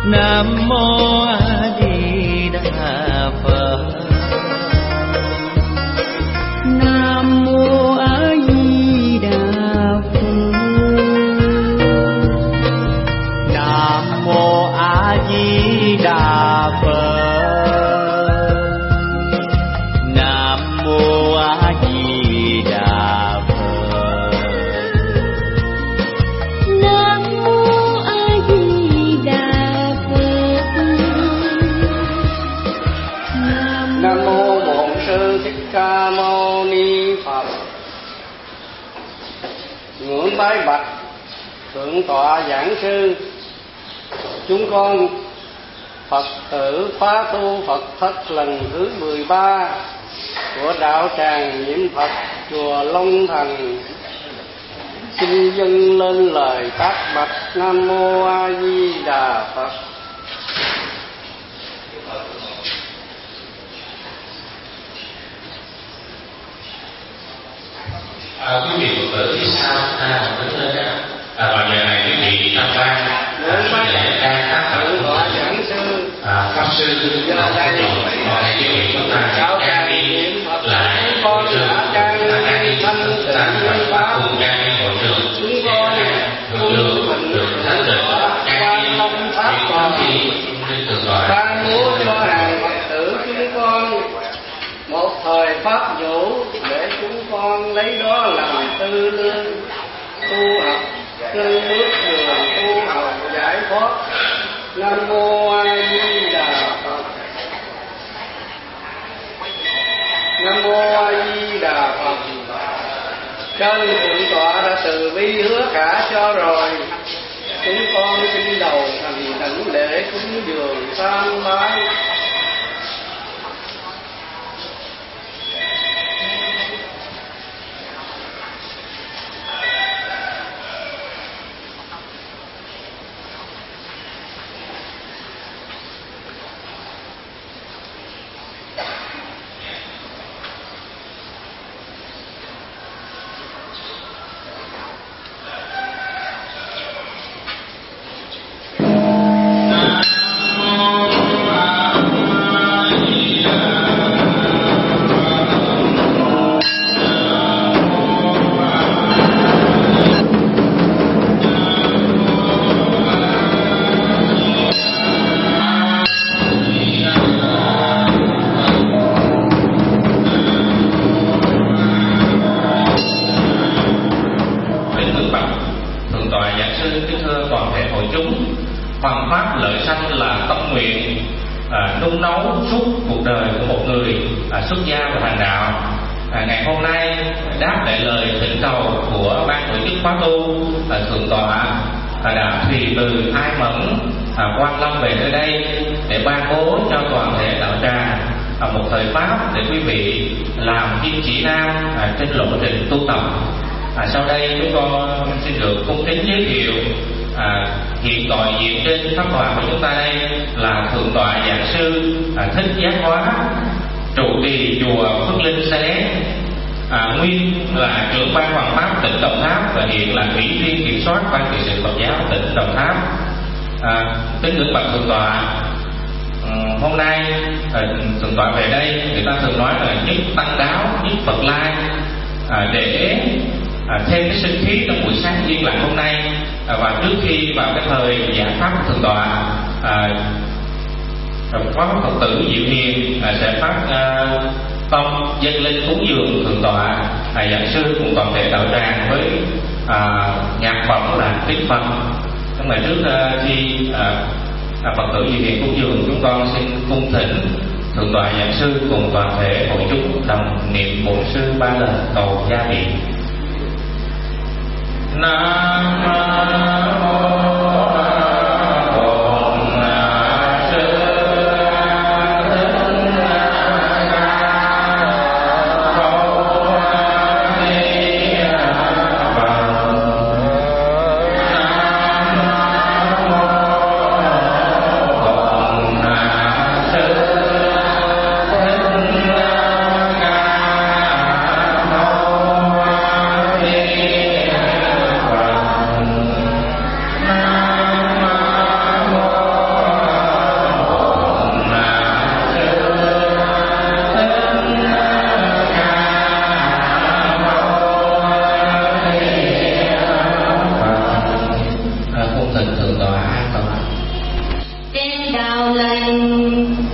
Nam mô A Di Đà Phật. Nam mô A Di Đà Phật. Nam mô A Di Đà Phật. Nam mô A Di Đà Phật. Nam mô A Di Đà Phật. Nam mô Bổn Sư Thích Ca Mâu Ni Phật. Ngưỡng bái bạch thượng tọa giảng sư, chúng con Phật tử khóa tu Phật thất lần thứ 13 của đạo tràng Niệm Phật chùa Long Thành xin dâng lên lời tác bạch. Nam mô A Di Đà Phật. Quý vị Phật tử phía sau đứng lên vào giờ này quý vị tham quan lễ ca tác phẩm của pháp sư mọi quý vị chúng ta trang đi lại hội trường, trang đi chúng ta cùng trang đi hội trường được thánh định trang đi khi lên tường tọa. Ban bố cho hàng Phật tử chúng con một thời pháp vũ để chúng con lấy đó làm tư lương tu học, nâng bước đường tu học giải thoát. Nam mô A Di Đà Phật. Nam mô A Di Đà Phật. Chân thượng tọa đã từ bi hứa cả cho rồi, chúng con xin đầu thành thỉnh lễ cúng dường tam bái. nung nấu suốt cuộc đời của một người xuất gia và hành đạo. Ngày hôm nay đáp lại lời thỉnh cầu của ban tổ chức khóa tu, thượng tọa đã thùy từ Ai Mẫn Quan Lâm về nơi đây để ban bố cho toàn thể đạo tràng một thời pháp để quý vị làm kim chỉ nam trên lộ trình tu tập. Sau đây chúng con xin được cung kính giới thiệu hiện tọa diện trên pháp tọa của chúng ta đây là thượng tọa giảng sư Thích Giác Hóa, trụ trì chùa Phước Linh Sa Đéc, nguyên là trưởng ban hoàng pháp tỉnh Đồng Tháp và hiện là ủy viên kiểm soát ban trị sự Phật giáo tỉnh Đồng Tháp. Kính ngưỡng bạch thượng tọa, hôm nay thượng tọa về đây người ta thường nói là nhất tăng đáo nhất Phật lai, để thêm cái sinh khí trong buổi sáng yên lặng hôm nay. Và trước khi vào cái thời giảng pháp của thượng tọa, khóa Phật tử Diệu Hiền sẽ phát tâm dâng lên cúng dường thượng tọa giảng sư cùng toàn thể đạo tràng với nhạc phẩm là tiếng Phật. Nhưng mà trước khi Phật tử Diệu Hiền cúng dường, chúng con xin cung thỉnh thượng tọa giảng sư cùng toàn thể hội chúng đồng niệm bổn sư 3 lần cầu gia viện. Nam mô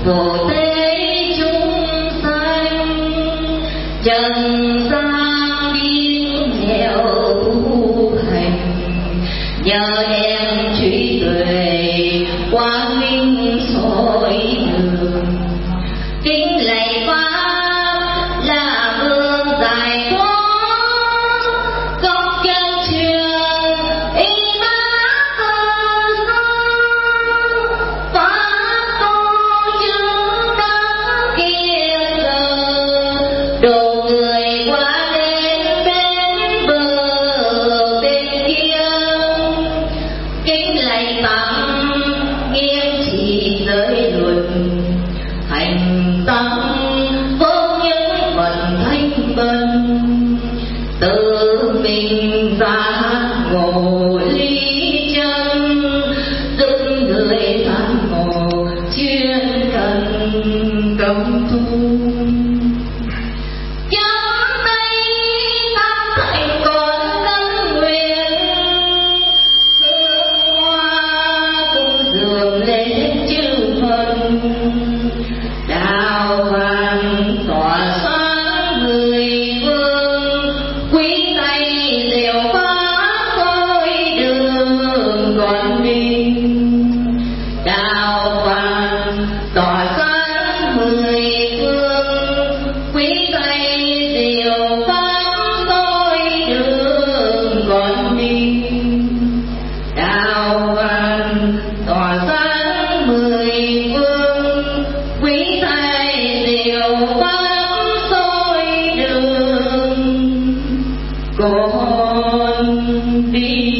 phổ thế chúng sanh trần gian biến theo tu hành, nhờ đèn trí tuệ quang minh soi đường. Kính lạy Pháp là phương giải thoát, góc chân trường y bác cơn sông. Pháp tu chứng đắc kiên giờ, độ người qua đến bên bờ bên kia. Kính lạy Pháp nghiêm trị giới luật, hành tâm vô nhân vận thanh bần, tự mình giác ngộ lý chân, giúp người giác ngộ chuyên cần công tu. Trong đây pháp hạnh còn căn nguyện, hương hoa cung dường lên chư phần. Đạo vàng tỏa sáng mười phương, quý tay diệu pháp soi đường còn đi. Đạo vàng tỏa sáng mười phương, quý tay diệu pháp soi đường còn đi. Đạo vàng tỏa sáng mười phương, quý thầy diệu pháp soi đường con đi.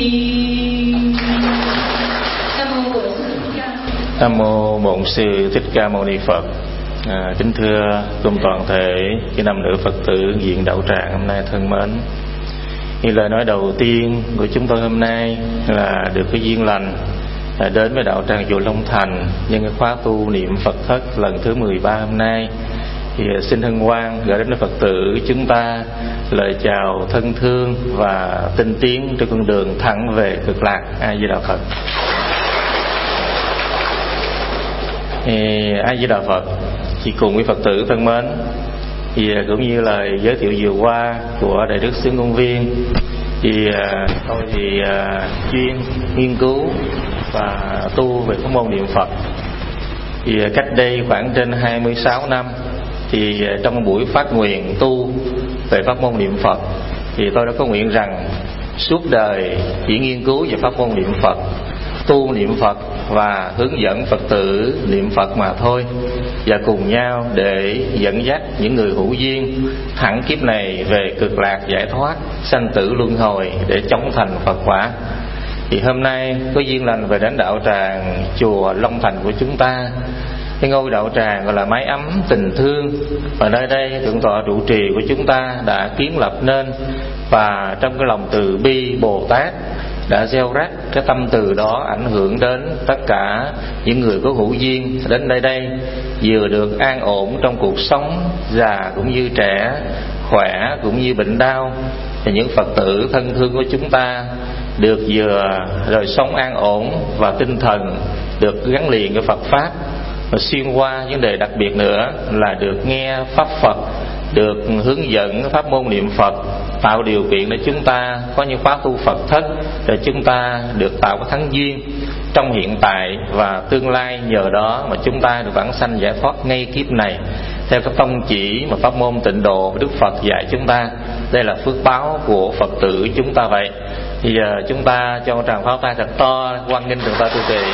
Nam mô Bổn Sư Thích Ca Mâu Ni Phật. Kính thưa cùng toàn thể chư nam nữ Phật tử viện Đạo Tràng hôm nay thân mến. Như lời nói đầu tiên của chúng tôi hôm nay là được cái duyên lành đến với Đạo Tràng chùa Long Thành nhân cái khóa tu niệm Phật thất lần thứ 13 hôm nay. Thì xin hân hoan gửi đến Phật tử chúng ta lời chào thân thương và tinh tiến trên con đường thẳng về cực lạc. A Di Đà Phật. A Di Đà Phật. Chỉ cùng quý Phật tử thân mến, thì cũng như lời giới thiệu vừa qua của Đại Đức Xướng Công Viên, thì tôi thì chuyên nghiên cứu và tu về pháp môn niệm Phật. Thì cách đây khoảng trên 26 năm, thì trong buổi phát nguyện tu về pháp môn niệm Phật, thì tôi đã có nguyện rằng suốt đời chỉ nghiên cứu về pháp môn niệm Phật, tu niệm Phật và hướng dẫn Phật tử niệm Phật mà thôi, và cùng nhau để dẫn dắt những người hữu duyên thẳng kiếp này về cực lạc giải thoát sanh tử luân hồi để chống thành Phật quả. Thì hôm nay có duyên lành về đến Đạo Tràng chùa Long Thành của chúng ta, cái ngôi đạo tràng gọi là mái ấm tình thương, và nơi đây thượng tọa trụ trì của chúng ta đã kiến lập nên, và trong cái lòng từ bi Bồ Tát đã gieo rắc cái tâm từ đó ảnh hưởng đến tất cả những người có hữu duyên đến nơi đây, vừa được an ổn trong cuộc sống, già cũng như trẻ, khỏe cũng như bệnh đau. Thì những Phật tử thân thương của chúng ta được vừa đời sống an ổn và tinh thần được gắn liền với Phật pháp, và xuyên qua vấn đề đặc biệt nữa là được nghe pháp Phật, được hướng dẫn pháp môn niệm Phật, tạo điều kiện để chúng ta có những khóa tu Phật thất, để chúng ta được tạo cái thắng duyên trong hiện tại và tương lai, nhờ đó mà chúng ta được vãng sanh giải thoát ngay kiếp này theo cái tông chỉ mà pháp môn tịnh độ Đức Phật dạy chúng ta. Đây là phước báo của Phật tử chúng ta vậy. Bây giờ chúng ta cho một tràng pháo tay thật to hoan nghênh thượng tọa trụ trì.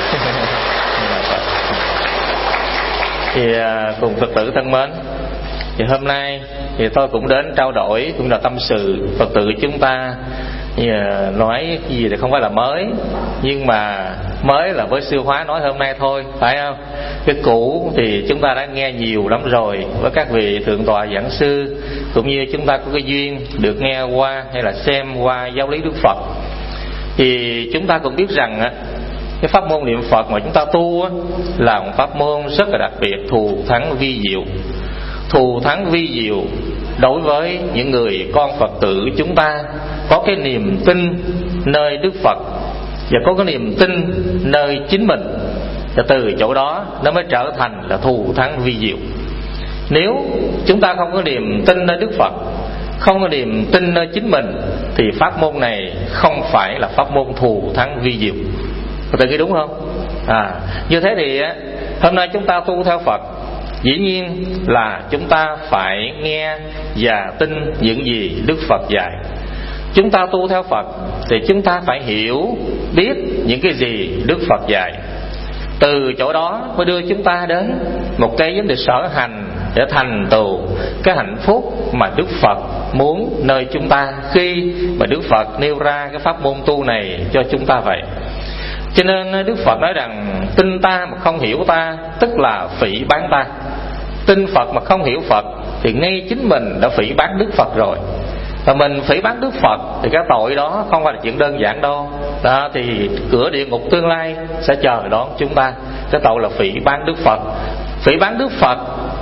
Thì cùng Phật tử thân mến, thì hôm nay thì tôi cũng đến trao đổi cũng là tâm sự Phật tử chúng ta. Nói gì thì không phải là mới, nhưng mà mới là với sư hóa nói hôm nay thôi, phải không? Cái cũ thì chúng ta đã nghe nhiều lắm rồi với các vị thượng tọa giảng sư, cũng như chúng ta có cái duyên được nghe qua hay là xem qua giáo lý Đức Phật. Thì chúng ta cũng biết rằng cái pháp môn niệm Phật mà chúng ta tu là một pháp môn rất là đặc biệt, thù thắng vi diệu. Thù thắng vi diệu đối với những người con Phật tử chúng ta có cái niềm tin nơi Đức Phật và có cái niềm tin nơi chính mình. Và từ chỗ đó nó mới trở thành là thù thắng vi diệu. Nếu chúng ta không có niềm tin nơi Đức Phật, không có niềm tin nơi chính mình, thì pháp môn này không phải là pháp môn thù thắng vi diệu. Có thể nghĩ đúng không? Như thế thì hôm nay chúng ta tu theo Phật, dĩ nhiên là chúng ta phải nghe và tin những gì Đức Phật dạy. Chúng ta tu theo Phật thì chúng ta phải hiểu biết những cái gì Đức Phật dạy. Từ chỗ đó mới đưa chúng ta đến một cái vấn đề sở hành để thành tựu cái hạnh phúc mà Đức Phật muốn nơi chúng ta khi mà Đức Phật nêu ra cái pháp môn tu này cho chúng ta vậy. Cho nên Đức Phật nói rằng tin ta mà không hiểu ta tức là phỉ báng ta. Tin Phật mà không hiểu Phật thì ngay chính mình đã phỉ báng Đức Phật rồi. Và mình phỉ báng Đức Phật thì cái tội đó không phải là chuyện đơn giản đâu. Đó, thì cửa địa ngục tương lai sẽ chờ đón chúng ta. Cái tội là phỉ báng Đức Phật. Phỉ báng Đức Phật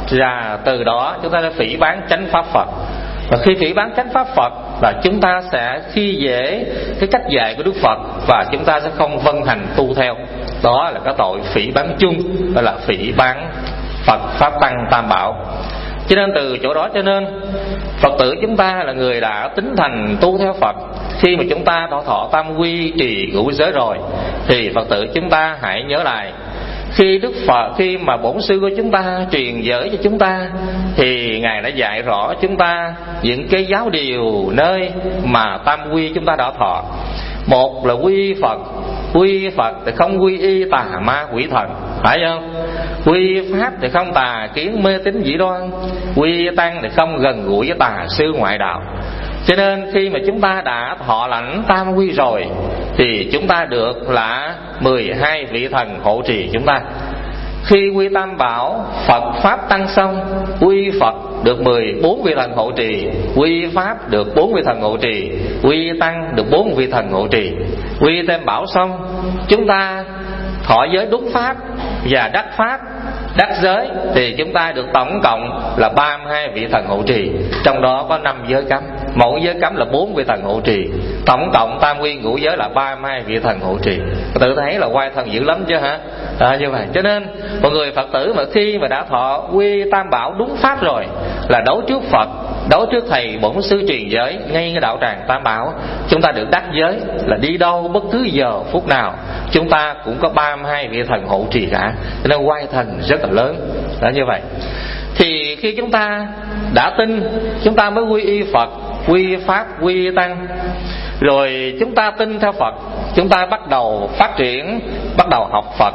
và từ đó chúng ta sẽ phỉ báng chánh pháp Phật. Và khi phỉ báng chánh pháp Phật là chúng ta sẽ khi dễ cái cách dạy của Đức Phật và chúng ta sẽ không vân hành tu theo. Đó là cái tội phỉ báng chung, gọi là phỉ báng Phật Pháp Tăng Tam Bảo. Cho nên từ chỗ đó cho nên Phật tử chúng ta là người đã tín thành tu theo Phật. Khi mà chúng ta đã thọ tam quy trì ngũ giới rồi thì Phật tử chúng ta hãy nhớ lại, khi Đức Phật, khi mà bổn sư của chúng ta truyền giới cho chúng ta thì Ngài đã dạy rõ chúng ta những cái giáo điều nơi mà tam quy chúng ta đã thọ. Một là quy Phật. Quy Phật thì không quy y tà ma quỷ thần, phải không? Quy Pháp thì không tà kiến mê tín dị đoan. Quy Tăng thì không gần gũi với tà sư ngoại đạo. Cho nên khi mà chúng ta đã thọ lãnh tam quy rồi thì chúng ta được là 12 vị thần hộ trì chúng ta. Khi quy tam bảo Phật Pháp Tăng xong, quy Phật được 14 vị thần hộ trì, quy Pháp được 4 vị thần hộ trì, quy Tăng được 4 vị thần hộ trì. Quy tam bảo xong, chúng ta thọ giới đúng Pháp và đắc Pháp, đắc giới thì chúng ta được tổng cộng là 32 vị thần hộ trì. Trong đó có 5 giới cấm, mỗi giới cấm là 4 vị thần hộ trì. Tổng cộng tam quy ngũ giới là 32 vị thần hộ trì. Tự thấy là oai thần dữ lắm chứ hả? Như vậy cho nên mọi người Phật tử mà khi mà đã thọ quy tam bảo đúng Pháp rồi là đấu trước Phật, đấu trước thầy bổn sư truyền giới ngay cái đạo tràng tam bảo, chúng ta được đắc giới là đi đâu bất cứ giờ phút nào chúng ta cũng có 32 vị thần hộ trì cả. Cho nên oai thần rất là lớn. Đó, như vậy thì khi chúng ta đã tin, chúng ta mới quy y Phật, quy Pháp, quy Tăng. Rồi chúng ta tin theo Phật, chúng ta bắt đầu phát triển, bắt đầu học Phật.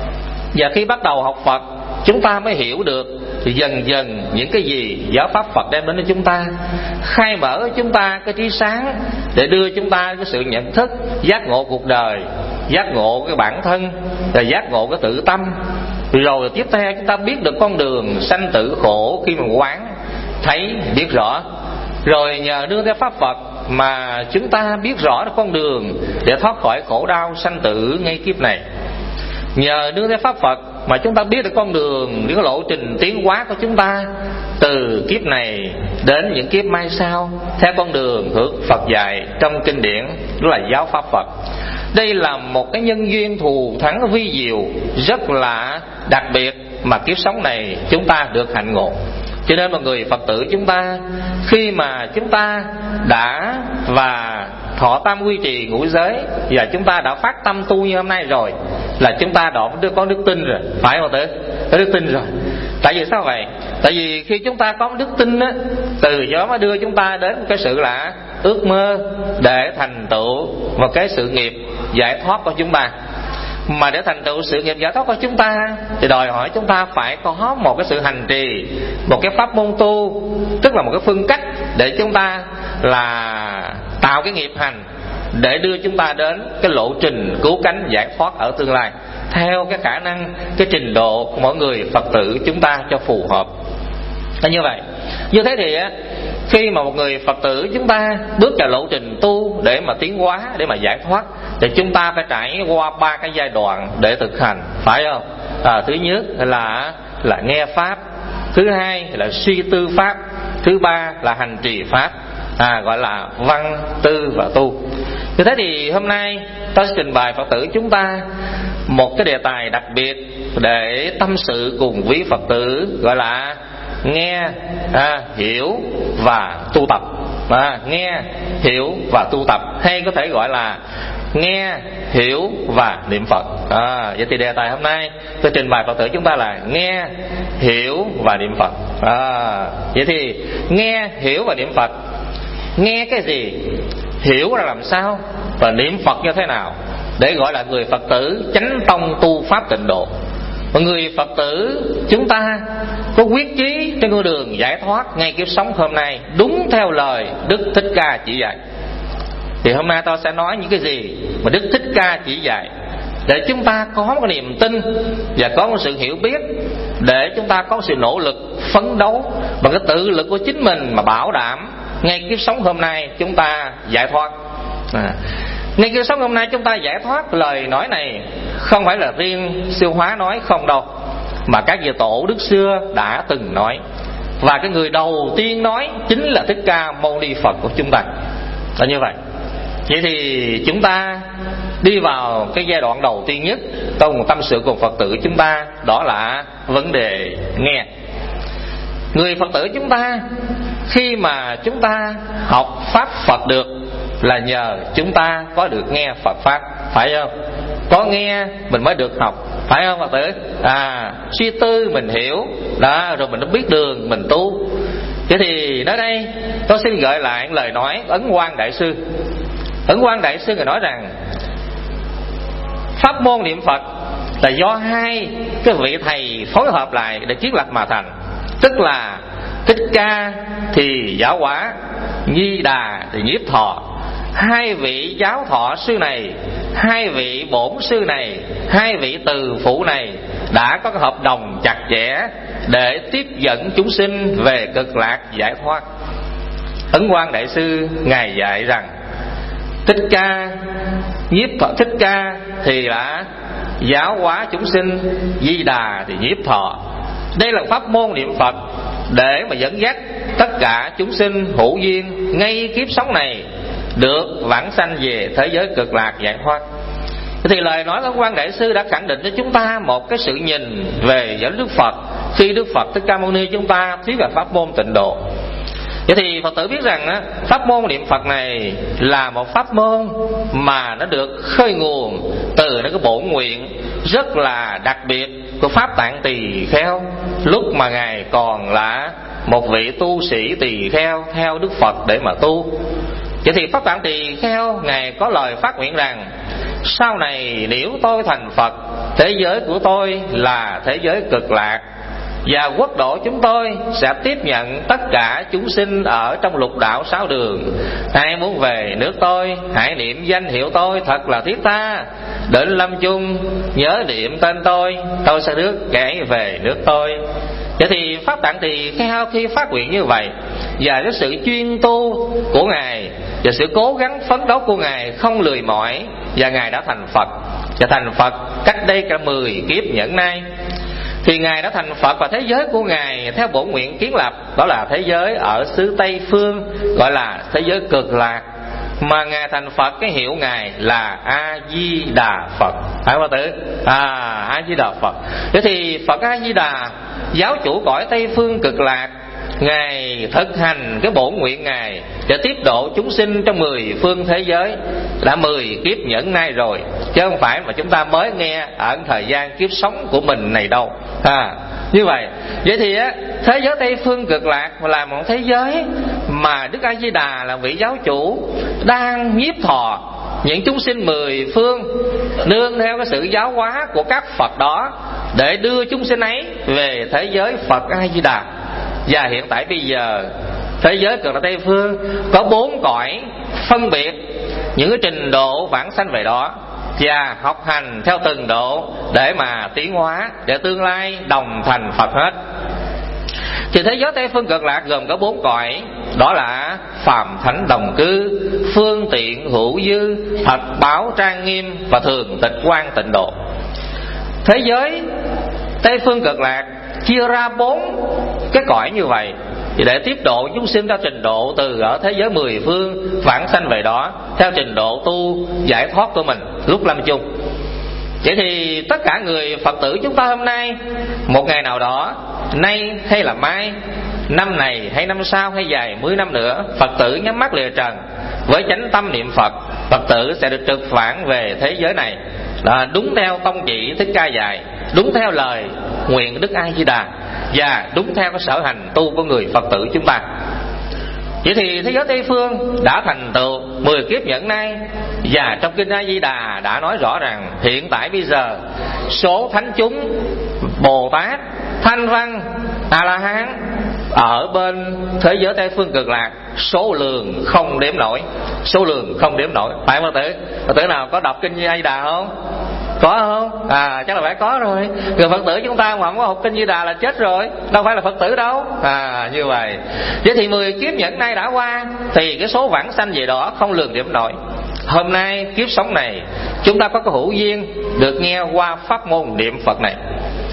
Và khi bắt đầu học Phật, chúng ta mới hiểu được thì dần dần những cái gì giáo pháp Phật đem đến cho chúng ta, khai mở cho chúng ta cái trí sáng để đưa chúng ta cái sự nhận thức, giác ngộ cuộc đời, giác ngộ cái bản thân, rồi giác ngộ cái tự tâm. Rồi tiếp theo chúng ta biết được con đường sanh tử khổ khi mà quán thấy biết rõ. Rồi nhờ nương theo pháp Phật mà chúng ta biết rõ được con đường để thoát khỏi khổ đau sanh tử ngay kiếp này. Nhờ nương theo pháp Phật mà chúng ta biết được con đường, những cái lộ trình tiến hóa của chúng ta từ kiếp này đến những kiếp mai sau, theo con đường hưởng Phật dạy trong kinh điển, đó là giáo pháp Phật. Đây là một cái nhân duyên thù thắng vi diệu rất là đặc biệt mà kiếp sống này chúng ta được hạnh ngộ. Cho nên mọi người Phật tử chúng ta, khi mà chúng ta đã và thọ tam quy trì ngũ giới và chúng ta đã phát tâm tu như hôm nay rồi là chúng ta đã có đức tin rồi, phải không Phật tử? Có đức tin rồi. Tại vì sao vậy? Tại vì khi chúng ta có đức tin á, từ đó mới đưa chúng ta đến cái sự là ước mơ để thành tựu một cái sự nghiệp giải thoát của chúng ta. Mà để thành tựu sự nghiệp giải thoát của chúng ta thì đòi hỏi chúng ta phải có một cái sự hành trì, một cái pháp môn tu, tức là một cái phương cách để chúng ta là tạo cái nghiệp hành để đưa chúng ta đến cái lộ trình cứu cánh giải thoát ở tương lai theo cái khả năng, cái trình độ của mỗi người Phật tử chúng ta cho phù hợp. Như vậy, như thế thì khi mà một người Phật tử chúng ta bước vào lộ trình tu để mà tiến hóa, để mà giải thoát, thì chúng ta phải trải qua 3 cái giai đoạn để thực hành, phải không? Thứ nhất là nghe pháp, thứ hai là suy tư pháp, thứ ba là hành trì pháp, gọi là văn, tư và tu. Như thế thì hôm nay ta sẽ trình bày Phật tử chúng ta một cái đề tài đặc biệt để tâm sự cùng quý Phật tử, gọi là nghe, hiểu và tu tập. Nghe, hiểu và tu tập, hay có thể gọi là nghe, hiểu và niệm Phật. Vậy thì đề tài hôm nay tôi trình bày Phật tử chúng ta là nghe, hiểu và niệm Phật. Vậy thì nghe, hiểu và niệm Phật, nghe cái gì, hiểu ra làm sao, và niệm Phật như thế nào để gọi là người Phật tử chánh tông tu pháp tịnh độ. Và người Phật tử chúng ta có quyết chí trên con đường giải thoát ngay kiếp sống hôm nay đúng theo lời Đức Thích Ca chỉ dạy. Thì hôm nay tôi sẽ nói những cái gì mà Đức Thích Ca chỉ dạy, để chúng ta có một cái niềm tin và có một sự hiểu biết, để chúng ta có sự nỗ lực phấn đấu bằng cái tự lực của chính mình mà bảo đảm ngay kiếp sống hôm nay chúng ta giải thoát. Ngay kiếp sống hôm nay chúng ta giải thoát, lời nói này không phải là riêng Siêu Hóa nói không đâu, mà các vị tổ đức xưa đã từng nói, và cái người đầu tiên nói chính là Thích Ca Mâu Ni Phật của chúng ta. Là như vậy. Vậy thì chúng ta đi vào cái giai đoạn đầu tiên nhất trong tâm sự cùng Phật tử chúng ta, đó là vấn đề nghe. Người Phật tử chúng ta khi mà chúng ta học pháp Phật được là nhờ chúng ta có được nghe Phật pháp, phải không? Có nghe mình mới được học, phải không Phật tử? Suy tư mình hiểu đó, rồi mình mới biết đường mình tu. Thế thì nơi đây tôi xin gợi lại lời nói Ấn Quang Đại Sư. Ấn Quang Đại Sư người nói rằng pháp môn niệm Phật là do hai cái vị thầy phối hợp lại để thiết lập mà thành. Tức là Thích Ca thì giáo hóa, Di Đà thì nhiếp thọ. Hai vị giáo thọ sư này, hai vị bổn sư này, hai vị từ phụ này đã có cái hợp đồng chặt chẽ để tiếp dẫn chúng sinh về cực lạc giải thoát. Ấn Quang Đại Sư ngài dạy rằng Thích Ca nhiếp thọ, Thích Ca thì là giáo hóa chúng sinh, Di Đà thì nhiếp thọ. Đây là pháp môn niệm Phật để mà dẫn dắt tất cả chúng sinh hữu duyên ngay kiếp sống này được vãng sanh về thế giới cực lạc giải thoát. Thì lời nói của Quan Đại Sư đã khẳng định cho chúng ta một cái sự nhìn về giới Đức Phật khi Đức Phật Thích Ca Mâu Ni chúng ta thuyết về pháp môn tịnh độ. Vậy thì Phật tử biết rằng pháp môn niệm Phật này là một pháp môn mà nó được khơi nguồn từ cái bổn nguyện rất là đặc biệt của Pháp Tạng Tỳ Kheo lúc mà ngài còn là một vị tu sĩ tỳ kheo theo Đức Phật để mà tu. Vậy thì Pháp Tạng Tỳ Kheo ngài có lời phát nguyện rằng sau này nếu tôi thành Phật, thế giới của tôi là thế giới cực lạc, và quốc độ chúng tôi sẽ tiếp nhận tất cả chúng sinh ở trong lục đạo sáu đường. Ai muốn về nước tôi, hãy niệm danh hiệu tôi thật là thiết tha. Đến lâm chung nhớ niệm tên tôi sẽ rước kẻ về nước tôi. Vậy thì Pháp Tạng Tỳ Kheo khi phát nguyện như vậy, và cái sự chuyên tu của ngài và sự cố gắng phấn đấu của ngài không lười mỏi, và ngài đã thành Phật. Và thành Phật cách đây cả 10 kiếp nhẫn nay. Thì ngài đã thành Phật, và thế giới của ngài theo bổn nguyện kiến lập đó là thế giới ở xứ Tây Phương, gọi là thế giới cực lạc. Mà ngài thành Phật cái hiệu ngài là A Di Đà Phật. Phải không tử? A Di Đà Phật. Thế thì Phật A Di Đà, giáo chủ cõi Tây Phương cực lạc, ngài thực hành cái bổn nguyện ngài để tiếp độ chúng sinh trong 10 phương thế giới đã 10 kiếp nhẫn nay rồi, chứ không phải mà chúng ta mới nghe ở thời gian kiếp sống của mình này đâu. Như vậy thì thế giới Tây Phương cực lạc là một thế giới mà Đức A Di Đà là vị giáo chủ đang nhiếp thọ những chúng sinh 10 phương, nương theo cái sự giáo hóa của các Phật đó để đưa chúng sinh ấy về thế giới Phật A Di Đà. Và hiện tại bây giờ thế giới cực lạc Tây Phương có 4 cõi phân biệt những cái trình độ vãng sanh về đó, và học hành theo từng độ để mà tiến hóa, để tương lai đồng thành Phật hết. Thì thế giới Tây Phương cực lạc gồm có 4 cõi, đó là phàm thánh đồng cư, phương tiện hữu dư, thật báo trang nghiêm và thường tịch quan tịnh độ. Thế giới Tây Phương cực lạc chia ra 4 cái cõi như vậy, thì để tiếp độ chúng sinh theo trình độ từ ở thế giới 10 phương vãng sanh về đó theo trình độ tu giải thoát của mình lúc lâm chung. Vậy thì tất cả người Phật tử chúng ta hôm nay, một ngày nào đó, nay hay là mai, năm này hay năm sau hay dài 10 năm nữa, Phật tử nhắm mắt lìa trần với chánh tâm niệm Phật, Phật tử sẽ được trực phản về thế giới này, đúng theo tông chỉ Thích Ca dạy, đúng theo lời nguyện Đức A Di Đà, và đúng theo cái sở hành tu của người Phật tử chúng ta. Vậy thì thế giới Tây phương đã thành tựu 10 kiếp nhẫn nay, và trong kinh A Di Đà đã nói rõ rằng hiện tại bây giờ số thánh chúng, Bồ Tát, Thanh Văn, A La Hán ở bên thế giới Tây phương Cực Lạc số lượng không đếm nổi, số lượng không đếm nổi. Phải không Phật tử nào có đọc kinh A Di Đà không? Có không? Chắc là phải có rồi. Người Phật tử chúng ta mà không có học kinh Di Đà là chết rồi, đâu phải là Phật tử đâu. Như vậy. Vậy thì 10 kiếp nhẫn nay đã qua, thì cái số vãng sanh về đó không lường điểm nổi. Hôm nay kiếp sống này chúng ta có cái hữu duyên được nghe qua pháp môn niệm Phật này,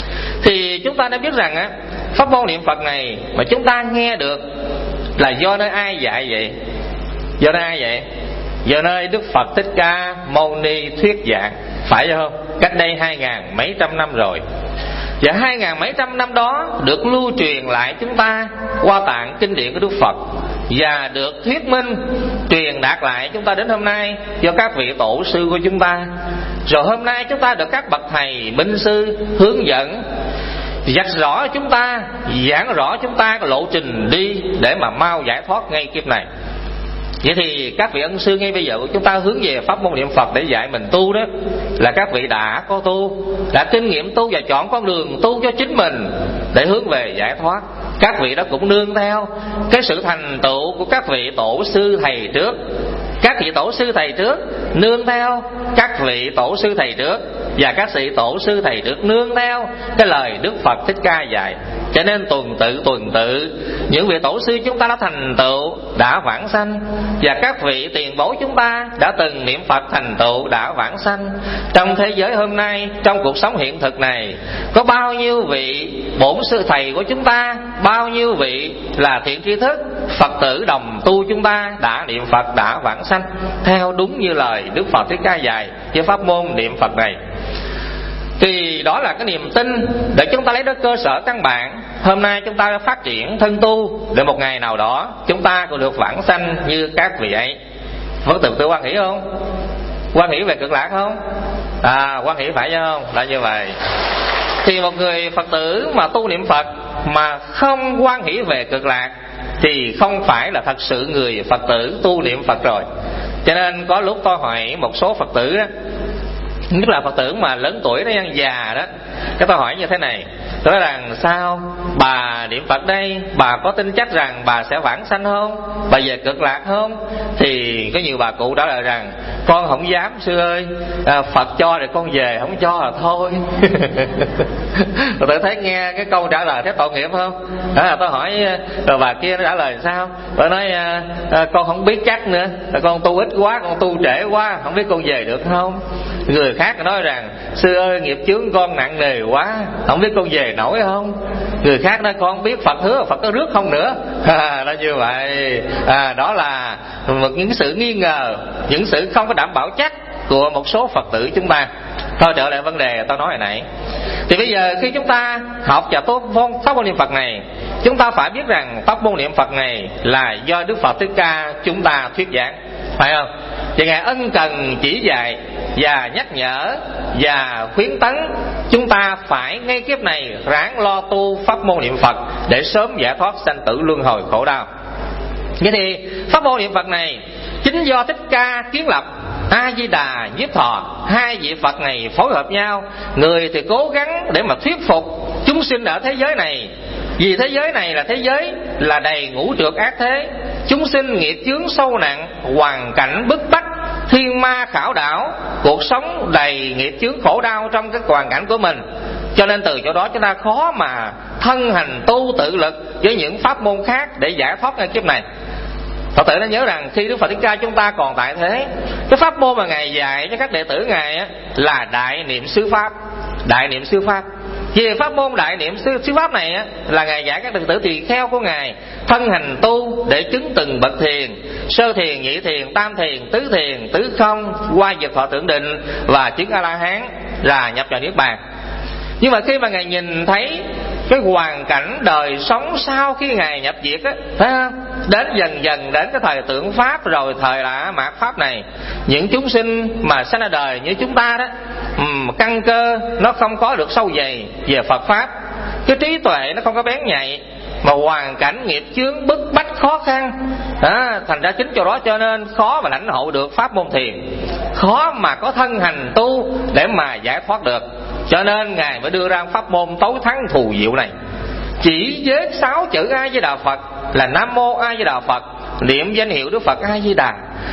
thì chúng ta đã biết rằng á, pháp môn niệm Phật này mà chúng ta nghe được là do nơi ai dạy vậy? Do nơi ai vậy? Do nơi Đức Phật Thích Ca Mâu Ni thuyết giảng, phải không? Cách đây 2000 mấy trăm năm rồi. Và 2000 mấy trăm năm đó được lưu truyền lại chúng ta qua tạng kinh điển của Đức Phật, và được thuyết minh truyền đạt lại chúng ta đến hôm nay do các vị tổ sư của chúng ta. Rồi hôm nay chúng ta được các bậc thầy minh sư hướng dẫn, dạch rõ chúng ta, giảng rõ chúng ta cái lộ trình đi để mà mau giải thoát ngay kiếp này. Vậy thì các vị ân sư ngay bây giờ của chúng ta hướng về pháp môn niệm Phật để dạy mình tu đó, là các vị đã có tu, đã kinh nghiệm tu và chọn con đường tu cho chính mình để hướng về giải thoát. Các vị đó cũng nương theo cái sự thành tựu của các vị tổ sư thầy trước. Các vị tổ sư thầy trước nương theo các vị tổ sư thầy trước, và các vị tổ sư thầy trước nương theo cái lời Đức Phật Thích Ca dạy. Cho nên tuần tự những vị tổ sư chúng ta đã thành tựu, đã vãng sanh, và các vị tiền bối chúng ta đã từng niệm Phật thành tựu, đã vãng sanh. Trong thế giới hôm nay, trong cuộc sống hiện thực này, có bao nhiêu vị bổn sư thầy của chúng ta, bao nhiêu vị là thiện tri thức, Phật tử đồng tu chúng ta đã niệm Phật, đã vãng sanh theo đúng như lời Đức Phật Thích Ca dạy với pháp môn niệm Phật này. Thì đó là cái niềm tin để chúng ta lấy đó cơ sở căn bản. Hôm nay chúng ta đã phát triển thân tu để một ngày nào đó chúng ta cũng được vãng sanh như các vị ấy. Vẫn tự hoan hỷ không? Hoan hỷ về Cực Lạc không? Hoan hỷ phải không? Là như vậy. Thì một người Phật tử mà tu niệm Phật mà không hoan hỷ về Cực Lạc thì không phải là thật sự người Phật tử tu niệm Phật rồi. Cho nên có lúc tôi hỏi một số Phật tử đó, nhất là Phật tử mà lớn tuổi đó, ăn già đó, cái tôi hỏi như thế này, tôi nói rằng sao bà niệm Phật đây, bà có tin chắc rằng bà sẽ vãng sanh không, bà về Cực Lạc không? Thì có nhiều bà cụ trả lời rằng con không dám sư ơi, Phật cho rồi con về, không cho là thôi. Tôi thấy nghe cái câu trả lời thấy tội nghiệp không? Tôi hỏi rồi bà kia nó trả lời sao? Tôi nói con không biết chắc nữa, con tu ít quá, con tu trễ quá, không biết con về được không? Người khác nói rằng sư ơi nghiệp chướng con nặng nề quá, không biết con về nổi không? Người khác nói con không biết Phật hứa Phật có rước không nữa. Nó như vậy. Đó là những sự nghi ngờ, những sự không có đảm bảo chắc của một số Phật tử chúng ta. Thôi trở lại vấn đề tôi nói hồi nãy. Thì bây giờ khi chúng ta học và tốt pháp môn niệm Phật này, chúng ta phải biết rằng pháp môn niệm Phật này là do Đức Phật Thích Ca chúng ta thuyết giảng, phải không? Và Ngài ân cần chỉ dạy và nhắc nhở và khuyến tấn chúng ta phải ngay kiếp này ráng lo tu pháp môn niệm Phật để sớm giải thoát sanh tử luân hồi khổ đau. Vậy thì pháp môn niệm Phật này chính do Thích Ca kiến lập, A Di Đà Nhiếp Thọ, hai vị Phật này phối hợp nhau. Người thì cố gắng để mà thuyết phục chúng sinh ở thế giới này, vì thế giới này là thế giới là đầy ngũ trược ác thế, chúng sinh nghiệp chướng sâu nặng, hoàn cảnh bức bách, thiên ma khảo đảo, cuộc sống đầy nghiệp chướng khổ đau trong cái hoàn cảnh của mình. Cho nên từ chỗ đó chúng ta khó mà thân hành tu tự lực với những pháp môn khác để giải thoát ngay kiếp này. Phật tử nên nhớ rằng khi Đức Phật Thích Ca chúng ta còn tại thế, cái pháp môn mà Ngài dạy cho các đệ tử Ngài là Đại Niệm Xứ Pháp. Đại Niệm Xứ Pháp. Về pháp môn Đại Niệm Xứ Pháp này là Ngài dạy các đệ tử tỳ kheo của Ngài thân hành tu để chứng từng bậc thiền: sơ thiền, nhị thiền, tam thiền, tứ thiền, tứ không, qua diệt thọ tưởng định và chứng A La Hán. là nhập vào niết bàn. Nhưng mà khi mà Ngài nhìn thấy cái hoàn cảnh đời sống sau khi Ngài nhập diệt á, thấy không? Đến dần dần đến cái thời tượng Pháp rồi thời là mạt Pháp này, những chúng sinh mà sanh ra đời như chúng ta đó, căn cơ nó không có được sâu dày về Phật Pháp, cái trí tuệ nó không có bén nhạy, mà hoàn cảnh nghiệp chướng bức bách khó khăn, thành ra chính chỗ đó cho nên khó mà lãnh hội được pháp môn thiền, khó mà có thân hành tu để mà giải thoát được. Cho nên Ngài mới đưa ra pháp môn tối thắng thù diệu này, chỉ với 6 chữ A Di Đà Phật là Nam Mô A Di Đà Phật, niệm danh hiệu Đức Phật A Di Đà,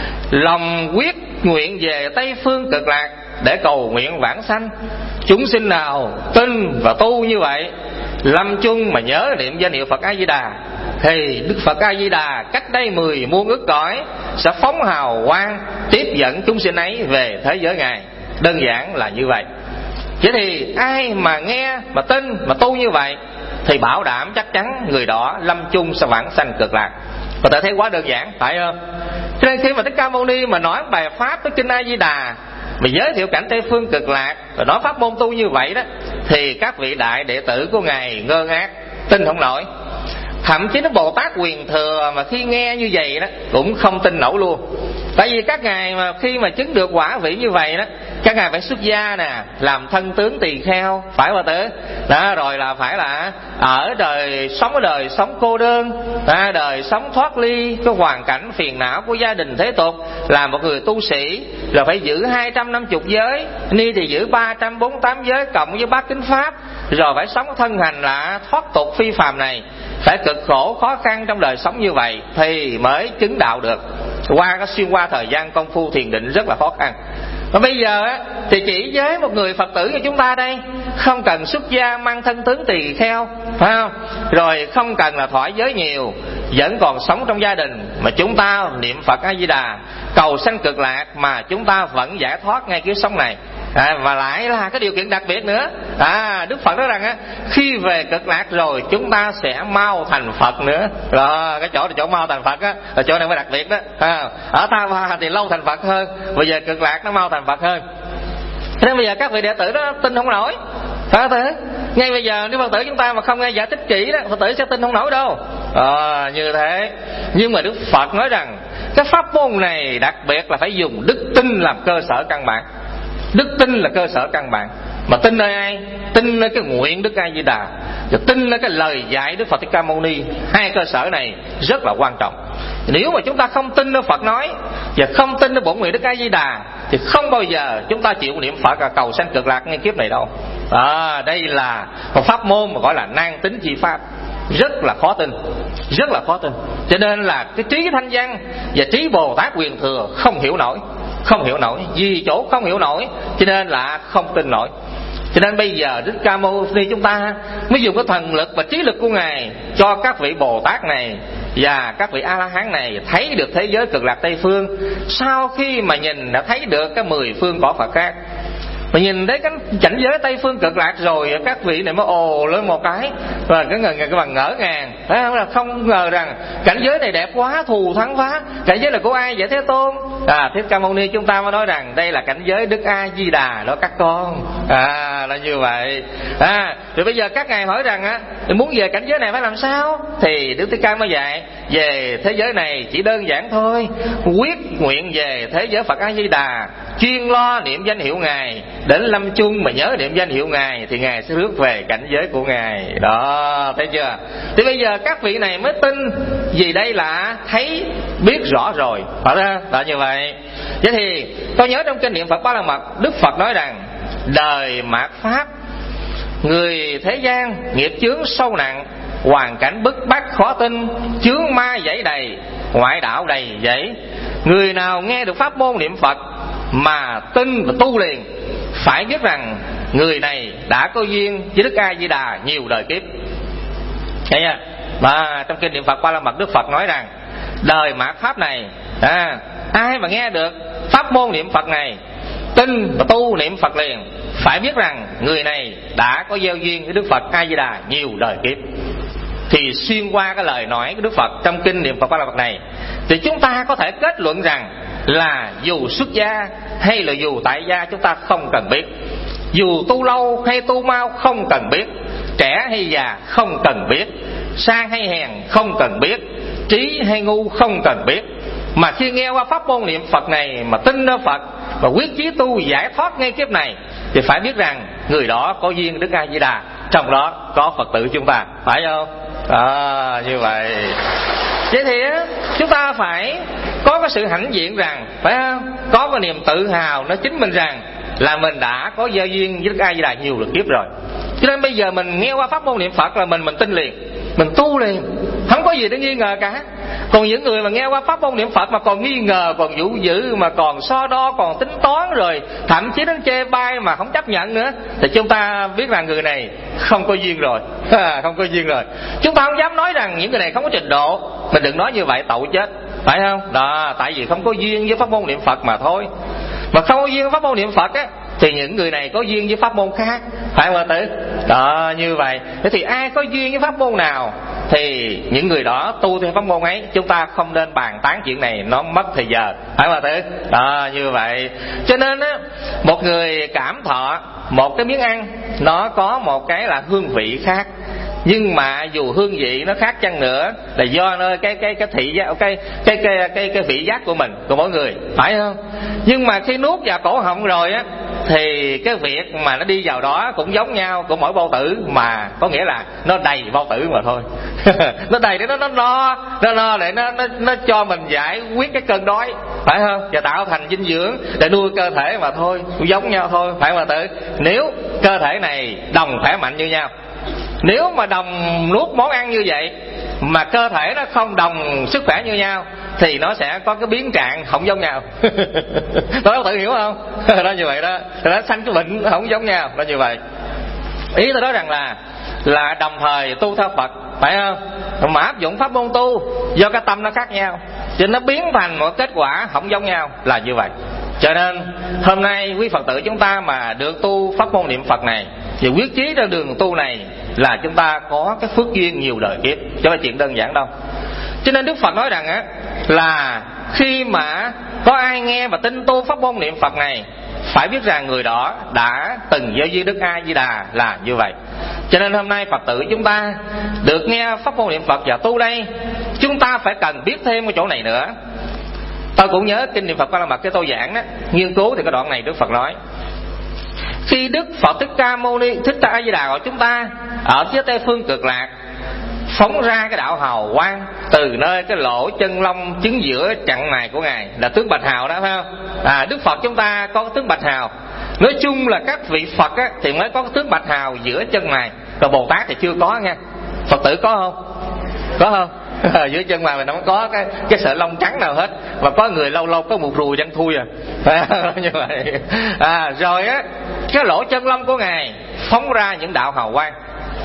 lòng quyết nguyện về Tây Phương Cực Lạc để cầu nguyện vãng sanh. Chúng sinh nào tin và tu như vậy, lâm chung mà nhớ niệm danh hiệu Phật A Di Đà, thì Đức Phật A Di Đà cách đây 10 muôn ức cõi sẽ phóng hào quang tiếp dẫn chúng sinh ấy về thế giới Ngài. Đơn giản là như vậy. Vậy thì ai mà nghe mà tin mà tu như vậy thì bảo đảm chắc chắn người đó lâm chung sẽ vãng sanh Cực Lạc. Và ta thấy quá đơn giản, phải không? Cho nên khi mà Thích Ca Mâu Ni mà nói bài pháp với kinh A Di Đà, mà giới thiệu cảnh Tây Phương Cực Lạc, rồi nói pháp môn tu như vậy đó, thì các vị đại đệ tử của Ngài ngơ ngác, tin không nổi. Thậm chí Bồ Tát Quyền Thừa mà khi nghe như vậy đó cũng không tin nổi luôn. Tại vì các ngài mà khi mà chứng được quả vị như vậy đó, các ngài phải xuất gia nè, làm thân tướng tỳ kheo, phải bà tử đó, rồi là phải là ở đời sống cô đơn, đời sống thoát ly cái hoàn cảnh phiền não của gia đình thế tục, là một người tu sĩ, rồi phải giữ 250 giới, ni thì giữ 348 giới cộng với bát kính pháp, rồi phải sống thân hành là thoát tục phi phàm này, phải cực khổ khó khăn trong đời sống như vậy thì mới chứng đạo được. Xuyên qua thời gian công phu thiền định rất là khó khăn. Và bây giờ á, thì chỉ với một người Phật tử như chúng ta đây, không cần xuất gia mang thân tướng tỳ kheo, phải không? Rồi không cần là thọ giới nhiều, vẫn còn sống trong gia đình, mà chúng ta niệm Phật A Di Đà cầu sanh Cực Lạc, mà chúng ta vẫn giải thoát ngay kiếp sống này. Và lại là cái điều kiện đặc biệt nữa, Đức Phật nói rằng á, khi về Cực Lạc rồi chúng ta sẽ mau thành Phật nữa. Rồi cái chỗ mau thành Phật á, là chỗ này mới đặc biệt đó. Ở Ta Bà thì lâu thành Phật hơn, bây giờ Cực Lạc nó mau thành Phật hơn. Thế nên bây giờ các vị đệ tử đó tin không nổi, phải không? Ngay bây giờ nếu Phật tử chúng ta mà không nghe giải thích kỹ đó, Phật tử sẽ tin không nổi đâu. Như thế. Nhưng mà Đức Phật nói rằng cái pháp môn này đặc biệt là phải dùng đức tin làm cơ sở căn bản. Đức tin là cơ sở căn bản. Mà tin nơi ai? Tin nơi cái nguyện Đức A Di Đà, và tin nơi cái lời dạy Đức Phật Thích Ca Mâu Ni. Hai cơ sở này rất là quan trọng. Nếu mà chúng ta không tin nơi Phật nói và không tin nơi bổn nguyện Đức A Di Đà thì không bao giờ chúng ta chịu niệm Phật cầu sanh Cực Lạc ngay kiếp này đâu. Đây là một pháp môn mà gọi là nan tính chi pháp, rất là khó tin, rất là khó tin. Cho nên là cái trí Thanh Văn và trí Bồ Tát Quyền Thừa không hiểu nổi, không hiểu nổi. Vì chỗ không hiểu nổi cho nên là không tin nổi. Cho nên bây giờ Đức Ca Mâu Ni chúng ta mới dùng cái thần lực và trí lực của Ngài cho các vị Bồ Tát này và các vị A-la-hán này thấy được thế giới Cực Lạc Tây Phương. Sau khi mà nhìn đã thấy được cái 10 phương cõi Phật khác, mà nhìn thấy cái cảnh giới Tây Phương Cực Lạc rồi, các vị này mới ồ lên một cái, và cái bằng ngỡ ngàng, phải không? Là không ngờ rằng cảnh giới này đẹp quá, thù thắng quá. Cảnh giới là của ai vậy Thế Tôn? Thích Ca Mâu Ni chúng ta mới nói rằng đây là cảnh giới Đức A Di Đà đó các con. Là như vậy. Rồi bây giờ các ngài hỏi rằng á, muốn về cảnh giới này phải làm sao? Thì Đức Thích Ca mới dạy về thế giới này chỉ đơn giản thôi, quyết nguyện về thế giới Phật A Di Đà, chuyên lo niệm danh hiệu Ngài, đến lâm chung mà nhớ niệm danh hiệu Ngài thì Ngài sẽ rước về cảnh giới của Ngài. Đó, thấy chưa? Thì bây giờ các vị này mới tin, vì đây là thấy biết rõ rồi, phải không? Đó như vậy. Vậy thì tôi nhớ trong kinh niệm Phật Ba La Mật, Đức Phật nói rằng đời mạt pháp, người thế gian nghiệp chướng sâu nặng, hoàn cảnh bức bách khó tin, chướng ma dãy đầy, ngoại đạo đầy dẫy. Người nào nghe được pháp môn niệm Phật mà tin và tu liền, phải biết rằng người này đã có duyên với Đức A Di Đà nhiều đời kiếp. Thấy chưa? Và trong kinh niệm Phật Ba La Mật, Đức Phật nói rằng đời mạt pháp này, ai mà nghe được pháp môn niệm Phật này, tin và tu niệm Phật liền, phải biết rằng người này đã có gieo duyên với Đức Phật A Di Đà nhiều đời kiếp. Thì xuyên qua cái lời nói của Đức Phật trong kinh niệm Phật Ba La Mật này, thì chúng ta có thể kết luận rằng là dù xuất gia hay là dù tại gia chúng ta không cần biết, Dù tu lâu hay tu mau không cần biết, trẻ hay già không cần biết, sang hay hèn không cần biết, trí hay ngu không cần biết. Mà khi nghe qua pháp môn niệm Phật này mà tin nơi Phật và quyết chí tu giải thoát ngay kiếp này, thì phải biết rằng người đó có duyên Đức A Di Đà, trong đó có Phật tử chúng ta, phải không? Như vậy. Vậy thì chúng ta phải có cái sự hãnh diện rằng, phải không? Có cái niềm tự hào nó chính mình rằng là mình đã có gieo duyên với Đức A Di Đà nhiều lượt kiếp rồi. Cho nên bây giờ mình nghe qua pháp môn niệm Phật là mình tin liền, mình tu liền, không có gì để nghi ngờ cả. Còn những người mà nghe qua pháp môn niệm Phật mà còn nghi ngờ, còn vũ dữ, mà còn so đo, còn tính toán, rồi thậm chí đến chê bai mà không chấp nhận nữa, thì chúng ta biết rằng người này không có duyên rồi. Không có duyên rồi. Chúng ta không dám nói rằng những người này không có trình độ. Mình đừng nói như vậy, tậu chết, phải không? Đó, tại vì không có duyên với pháp môn niệm Phật mà thôi. Mà không có duyên với pháp môn niệm Phật á, thì những người này có duyên với pháp môn khác, phải không ạ tử? Đó, như vậy. Thế thì ai có duyên với pháp môn nào thì những người đó tu theo pháp môn ấy. Chúng ta không nên bàn tán chuyện này, nó mất thời giờ, phải không ạ tử? Đó, như vậy. Cho nên á, một người cảm thọ một cái miếng ăn, nó có một cái là hương vị khác. Nhưng mà dù hương vị nó khác chăng nữa là do nơi cái thị giác, cái vị giác của mình, của mỗi người, phải không? Nhưng mà khi nuốt vào cổ họng rồi á, thì cái việc mà nó đi vào đó cũng giống nhau của mỗi bao tử, mà có nghĩa là nó đầy bao tử mà thôi. Nó đầy để nó no để nó cho mình giải quyết cái cơn đói, phải không? Và tạo thành dinh dưỡng để nuôi cơ thể mà thôi, giống nhau thôi, phải không ạ tử? Nếu cơ thể này đồng khỏe mạnh như nhau, nếu mà đồng nuốt món ăn như vậy mà cơ thể nó không đồng sức khỏe như nhau, thì nó sẽ có cái biến trạng không giống nhau. Tôi tự hiểu không? Đó, như vậy đó, nó sanh cái bệnh không giống nhau, nó như vậy. Ý tôi nói rằng là đồng thời tu theo Phật, phải không? Mà áp dụng pháp môn tu do cái tâm nó khác nhau, cho nó biến thành một kết quả không giống nhau, là như vậy. Cho nên hôm nay quý Phật tử chúng ta mà được tu pháp môn niệm Phật này, thì quyết chí ra đường tu này là chúng ta có cái phước duyên nhiều đời kiếp, chứ không phải chuyện đơn giản đâu. Cho nên Đức Phật nói rằng á, là khi mà có ai nghe và tin tu pháp môn niệm Phật này, phải biết rằng người đó đã từng gieo duyên Đức A Di Đà, là như vậy. Cho nên hôm nay Phật tử chúng ta được nghe pháp môn niệm Phật và tu đây, chúng ta phải cần biết thêm cái chỗ này nữa. Tôi cũng nhớ kinh niệm Phật Quan La Mật cái tôi giảng đó, nghiên cứu thì cái đoạn này Đức Phật nói: khi Đức Phật Thích Ca Mâu Ni, Thích Ca A Di Đà gọi chúng ta ở phía Tây phương Cực Lạc phóng ra cái đạo hào quang từ nơi cái lỗ chân lông chứng giữa chặng này của ngài, là tướng bạch hào đó, phải không? Đức Phật chúng ta có cái tướng bạch hào. Nói chung là các vị Phật á, thì mới có cái tướng bạch hào giữa chân mày, còn Bồ Tát thì chưa có nha. Phật tử có không? Có không? Giữa chân mày mình không có cái sợi lông trắng nào hết, và có người lâu lâu có một ruồi đen thui như vậy. Rồi á, cái lỗ chân lông của ngài phóng ra những đạo hào quang.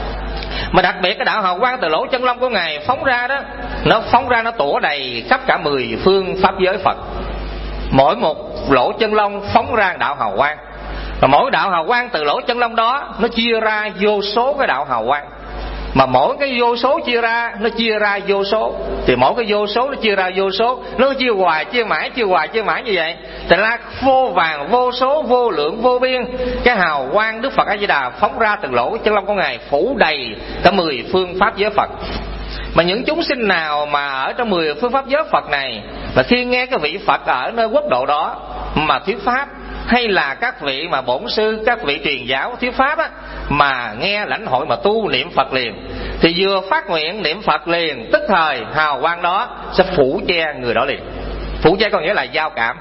Mà đặc biệt cái đạo hào quang từ lỗ chân lông của ngài phóng ra đó, nó phóng ra, nó tủa đầy khắp cả 10 phương pháp giới Phật. Mỗi một lỗ chân lông phóng ra đạo hào quang, và mỗi đạo hào quang từ lỗ chân lông đó nó chia ra vô số cái đạo hào quang. Mà mỗi cái vô số chia ra, nó chia ra vô số, thì mỗi cái vô số nó chia ra vô số, nó chia hoài, chia mãi, chia hoài, chia mãi như vậy. Thành ra vô vàng, vô số, vô lượng, vô biên cái hào quang Đức Phật A Di Đà phóng ra từ lỗ chân lông của ngài, phủ đầy cả 10 phương pháp giới Phật. Mà những chúng sinh nào mà ở trong 10 phương pháp giới Phật này, và khi nghe cái vị Phật ở nơi quốc độ đó mà thuyết pháp, hay là các vị mà bổn sư, các vị truyền giáo thuyết pháp á, mà nghe lãnh hội mà tu niệm Phật liền, thì vừa phát nguyện niệm Phật liền, tức thời hào quang đó sẽ phủ che người đó liền. Phủ che có nghĩa là giao cảm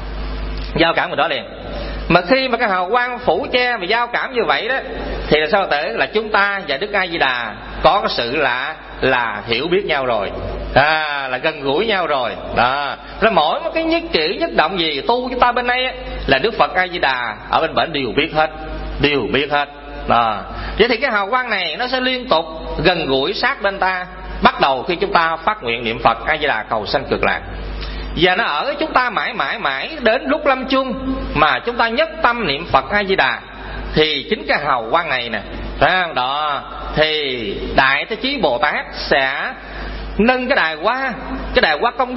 người đó liền. Mà khi mà cái hào quang phủ che và giao cảm như vậy đó, thì là sao tử? Là chúng ta và Đức A Di Đà có cái sự là hiểu biết nhau rồi, là gần gũi nhau rồi đó. Rồi mỗi một cái nhất cử nhất động gì tu chúng ta bên đây á, là Đức Phật A Di Đà ở bên bển đều biết hết đó. Vậy thì cái hào quang này nó sẽ liên tục gần gũi sát bên ta, bắt đầu khi chúng ta phát nguyện niệm Phật A Di Đà cầu sanh Cực Lạc, và nó ở với chúng ta mãi đến lúc lâm chung mà chúng ta nhất tâm niệm Phật A Di Đà, thì chính cái hào quang này nè, thấy không? Đó, thì Đại Thế Chí Bồ Tát sẽ nâng cái đài hoa công đức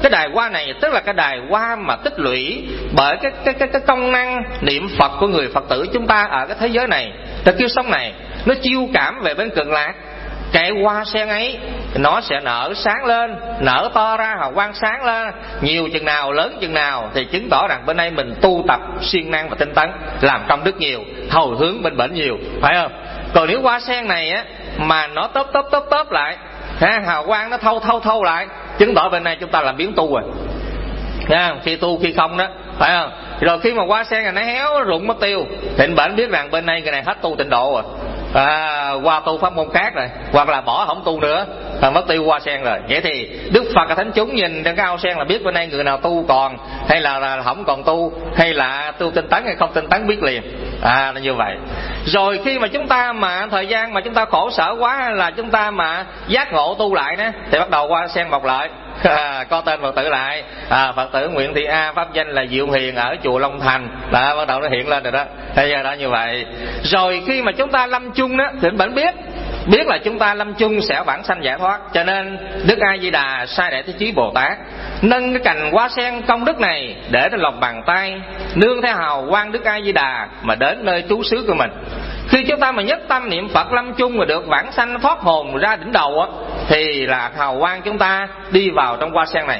cái đài hoa này tức là cái đài hoa mà tích lũy bởi cái công năng niệm Phật của người Phật tử chúng ta ở cái thế giới này, trên kiếp sống này, nó chiêu cảm về bên Cực Lạc. Cái hoa sen ấy nó sẽ nở sáng lên, nở to ra, hào quang sáng lên, nhiều chừng nào, lớn chừng nào, thì chứng tỏ rằng bên đây mình tu tập siêng năng và tinh tấn, làm công đức nhiều, hồi hướng bên bển nhiều, phải không? Còn nếu hoa sen này á mà nó tớp lại, hào quang nó thâu lại, chứng tỏ bên này chúng ta làm biến tu rồi. Khi tu khi không đó, phải không? Rồi khi mà hoa sen này nó héo, nó rụng mất tiêu, thì bển biết rằng bên đây người này hết tu tịnh độ rồi, qua tu pháp môn khác rồi, hoặc là bỏ không tu nữa, mất tiêu hoa sen rồi. Vậy thì Đức Phật và thánh chúng nhìn trên cái ao sen là biết bên đây người nào tu còn, hay là không còn tu, hay là tu tinh tấn hay không tinh tấn, biết liền. Là như vậy. Rồi khi mà chúng ta mà thời gian mà chúng ta khổ sở quá, hay là chúng ta mà giác ngộ tu lại đó, thì bắt đầu hoa sen mọc lại. Có tên Phật tử lại, Phật tử Nguyễn Thị A, pháp danh là Diệu Hiền, ở chùa Long Thành, là bắt đầu nó hiện lên rồi đó. Bây giờ đó như vậy. Rồi khi mà chúng ta lâm chung đó, thì vẫn biết là chúng ta lâm chung sẽ vãng sanh giải thoát. Cho nên Đức A Di Đà sai Đại Thế Chí Bồ Tát nâng cái cành hoa sen công đức này để trên lòng bàn tay, nương theo hào quang Đức A Di Đà mà đến nơi trú xứ của mình. Khi chúng ta mà nhất tâm niệm Phật lâm chung mà được vãng sanh thoát hồn ra đỉnh đầu á, thì là hào quang chúng ta đi vào trong hoa sen này,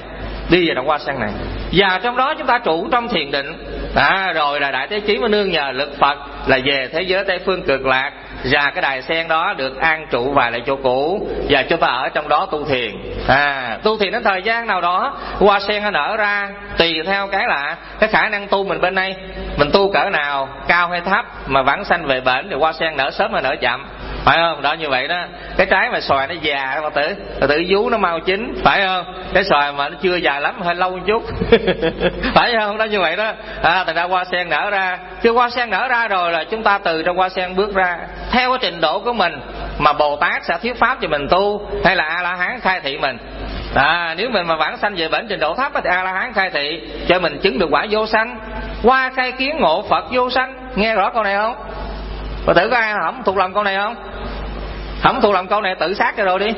và trong đó chúng ta trụ trong thiền định. Rồi là Đại Thế Chí mới nương nhờ lực Phật là về thế giới Tây Phương Cực Lạc, và cái đài sen đó được an trụ về lại chỗ cũ, và chúng ta ở trong đó tu thiền. Tu thiền đến thời gian nào đó, hoa sen nó nở ra tùy theo cái là cái khả năng tu mình bên đây, mình tu cỡ nào, cao hay thấp, mà vãng sanh về bển thì hoa sen nở sớm hay nở chậm, phải không? Đó như vậy đó. Cái trái mà xoài nó già đó Phật tử vú nó mau chín, phải không? Cái xoài mà nó chưa già lắm, hơi lâu một chút phải không? Đó như vậy đó. Thành ra hoa sen nở ra. Khi hoa sen nở ra rồi là chúng ta từ trong hoa sen bước ra theo cái trình độ của mình, mà Bồ Tát sẽ thuyết pháp cho mình tu, hay là A La Hán khai thị mình. Nếu mình mà vãng sanh về bển trình độ thấp thì A La Hán khai thị cho mình chứng được quả vô sanh, qua khai kiến ngộ Phật vô sanh. Nghe rõ câu này không? Phật tử có ai không thuộc lòng câu này không? Không thuộc lòng câu này tự sát cho rồi đi.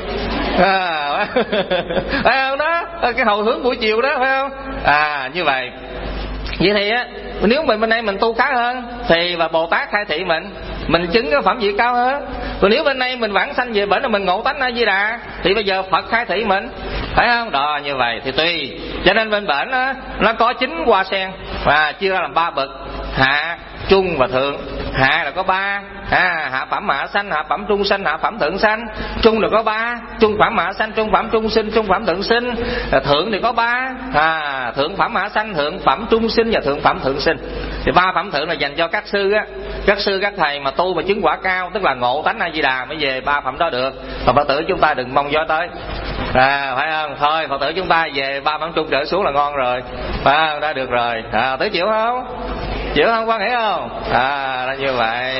Phải không đó? Cái hồi hướng buổi chiều đó, phải không? Như vậy. Vậy thì á, nếu mình bên đây mình tu khá hơn thì và Bồ Tát khai thị mình chứng cái phẩm vị cao hơn. Còn nếu bên đây mình vãng sanh về bển là mình ngộ tánh A Di Đà, thì bây giờ Phật khai thị mình, phải không? Đó như vậy thì tùy. Cho nên bên bển á, nó có 9 hoa sen và chia ra làm 3 bậc: hạ, trung và thượng. Hạ là có 3, hạ phẩm hạ sanh, hạ phẩm trung sanh, hạ phẩm thượng sanh. Trung là có 3, trung phẩm hạ sanh, trung phẩm trung sinh, trung phẩm thượng sinh. Thượng thì có 3, thượng phẩm hạ sanh, thượng phẩm trung sinh và thượng phẩm thượng sinh. Thì 3 phẩm thượng là dành cho các sư á, các sư các thầy mà tu mà chứng quả cao, tức là ngộ tánh A Di Đà mới về 3 phẩm đó được. Còn Phật tử chúng ta đừng mong gió tới, phải không? Thôi Phật tử chúng ta về 3 phẩm trung trở xuống là ngon rồi, phải không? Đã được rồi. Tới chịu không? Chịu không? Quan hệ không? Là như vậy.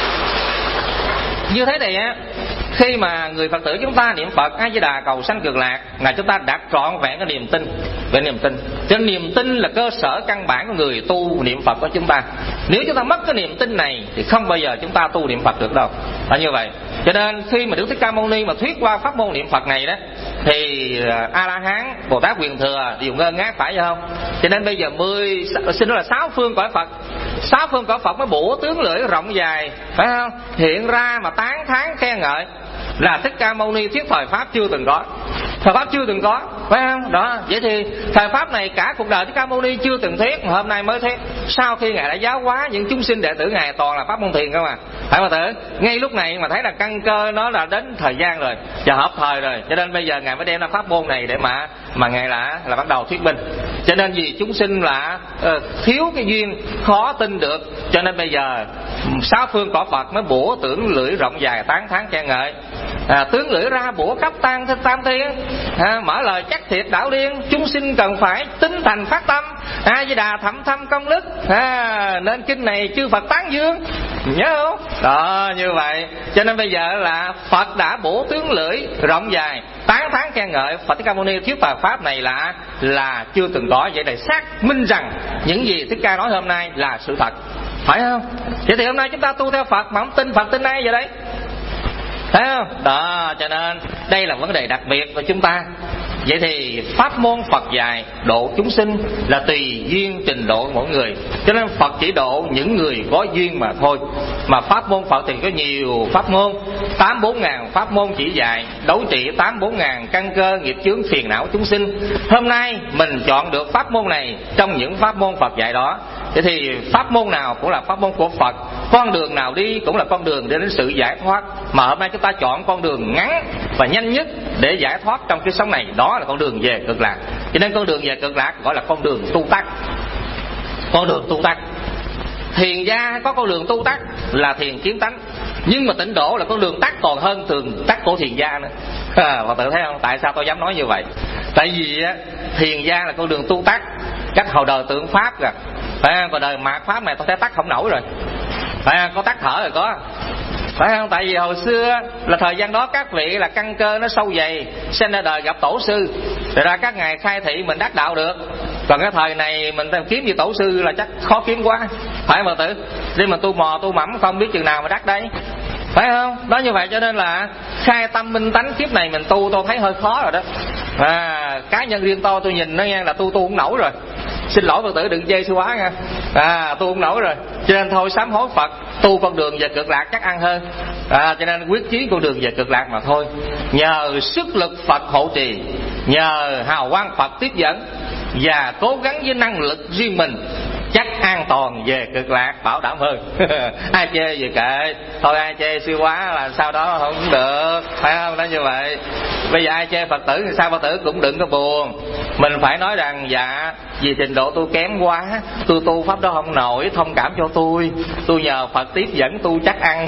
Như thế này á, khi mà người Phật tử chúng ta niệm Phật A Di Đà cầu sanh Cực Lạc, là chúng ta đạt trọn vẹn cái niềm tin. Về niềm tin, cho nên niềm tin là cơ sở căn bản của người tu niệm Phật của chúng ta. Nếu chúng ta mất cái niềm tin này thì không bao giờ chúng ta tu niệm Phật được đâu. Là như vậy. Cho nên khi mà Đức Thích Ca Mâu Ni mà thuyết qua pháp môn niệm Phật này đó, thì A La Hán, Bồ Tát Quyền Thừa đều ngơ ngác, phải không? Cho nên bây giờ 6 phương cõi Phật, 6 phương cõi Phật mới bủa tướng lưỡi rộng dài, phải không? Hiện ra mà tán thán khen ngợi là Thích Ca Mâu Ni thuyết thời pháp chưa từng có, thời pháp chưa từng có, phải không? Đó, vậy thì thời pháp này cả cuộc đời Thích Ca Mâu Ni chưa từng thuyết, mà hôm nay mới thuyết. Sau khi ngài đã giáo hóa những chúng sinh đệ tử ngài toàn là pháp môn thiền không à, phải không tử? Ngay lúc này mà thấy là căn cơ nó là đến thời gian rồi và hợp thời rồi, cho nên bây giờ ngài mới đem ra pháp môn này để mà ngài là bắt đầu thuyết minh. Cho nên vì chúng sinh là thiếu cái duyên, khó tin được, cho nên bây giờ 6 phương cõi Phật mới bủa tưởng lưỡi rộng dài tán thán khen ngợi. Tướng lưỡi ra bủa khắp tam thiên, mở lời chắc thiệt đảo điên, chúng sinh cần phải tính thành phát tâm, A Di Đà thậm thâm công đức, nên kinh này chư Phật tán dương, nhớ không? Đó như vậy. Cho nên bây giờ là Phật đã bủa tướng lưỡi rộng dài tán thán khen ngợi. Phật Thích Ca Mâu Ni thuyết bài pháp này là chưa từng có. Vậy để xác minh rằng những gì Thích Ca nói hôm nay là sự thật, phải không? Vậy thì hôm nay chúng ta tu theo Phật mà không tin Phật tin ai vậy đấy, thấy không? Đó, cho nên đây là vấn đề đặc biệt của chúng ta. Vậy thì pháp môn Phật dạy độ chúng sinh là tùy duyên trình độ mỗi người, cho nên Phật chỉ độ những người có duyên mà thôi. Mà pháp môn Phật thì có nhiều pháp môn, 84.000 pháp môn chỉ dạy đấu trị 84.000 căn cơ nghiệp chướng phiền não chúng sinh. Hôm nay mình chọn được pháp môn này trong những pháp môn Phật dạy đó. Vậy thì pháp môn nào cũng là pháp môn của Phật, con đường nào đi cũng là con đường đến sự giải thoát. Mà hôm nay chúng ta chọn con đường ngắn và nhanh nhất để giải thoát trong cái sống này, đó là con đường về cực lạc. Cho nên con đường về cực lạc gọi là con đường tu tắc. Con đường tu tắc, thiền gia có con đường tu tắc là thiền kiến tánh, nhưng mà tịnh độ là con đường tắc còn hơn thường tắc của thiền gia nữa. Và tự thấy không? Tại sao tôi dám nói như vậy? Tại vì thiền gia là con đường tu tắc cách hồi đời tượng pháp rồi, còn đời mạt pháp này tôi thấy tắc không nổi rồi. Có tắc thở rồi có, phải không? Tại vì hồi xưa là thời gian đó các vị là căn cơ nó sâu dày, sinh ra đời gặp tổ sư, rồi ra các ngài khai thị mình đắc đạo được. Còn cái thời này mình kiếm gì tổ sư là chắc khó kiếm quá, phải mà tử. Nên mà tu mò tu mẫm không biết chừng nào mà đắc đấy, phải không? Đó, như vậy cho nên là khai tâm minh tánh kiếp này mình tu tôi thấy hơi khó rồi đó. Cá nhân riêng tôi nhìn nó nghe là tu không nổi rồi. Xin lỗi Phật tử đừng chê sư quá nha. Tu không nổi rồi. Cho nên thôi sám hối Phật, tu con đường về cực lạc chắc ăn hơn. Cho nên quyết chí con đường về cực lạc mà thôi. Nhờ sức lực Phật hộ trì, nhờ hào quang Phật tiếp dẫn, và cố gắng với năng lực riêng mình, chắc an toàn về cực lạc, bảo đảm hơn. Ai chê gì kệ, thôi ai chê sư quá là sau đó không được, phải không? Đó như vậy. Bây giờ ai chê Phật tử thì sao Phật tử cũng đừng có buồn. Mình phải nói rằng dạ vì trình độ tôi kém quá, tôi tu pháp đó không nổi, thông cảm cho tôi nhờ Phật tiếp dẫn tôi chắc ăn.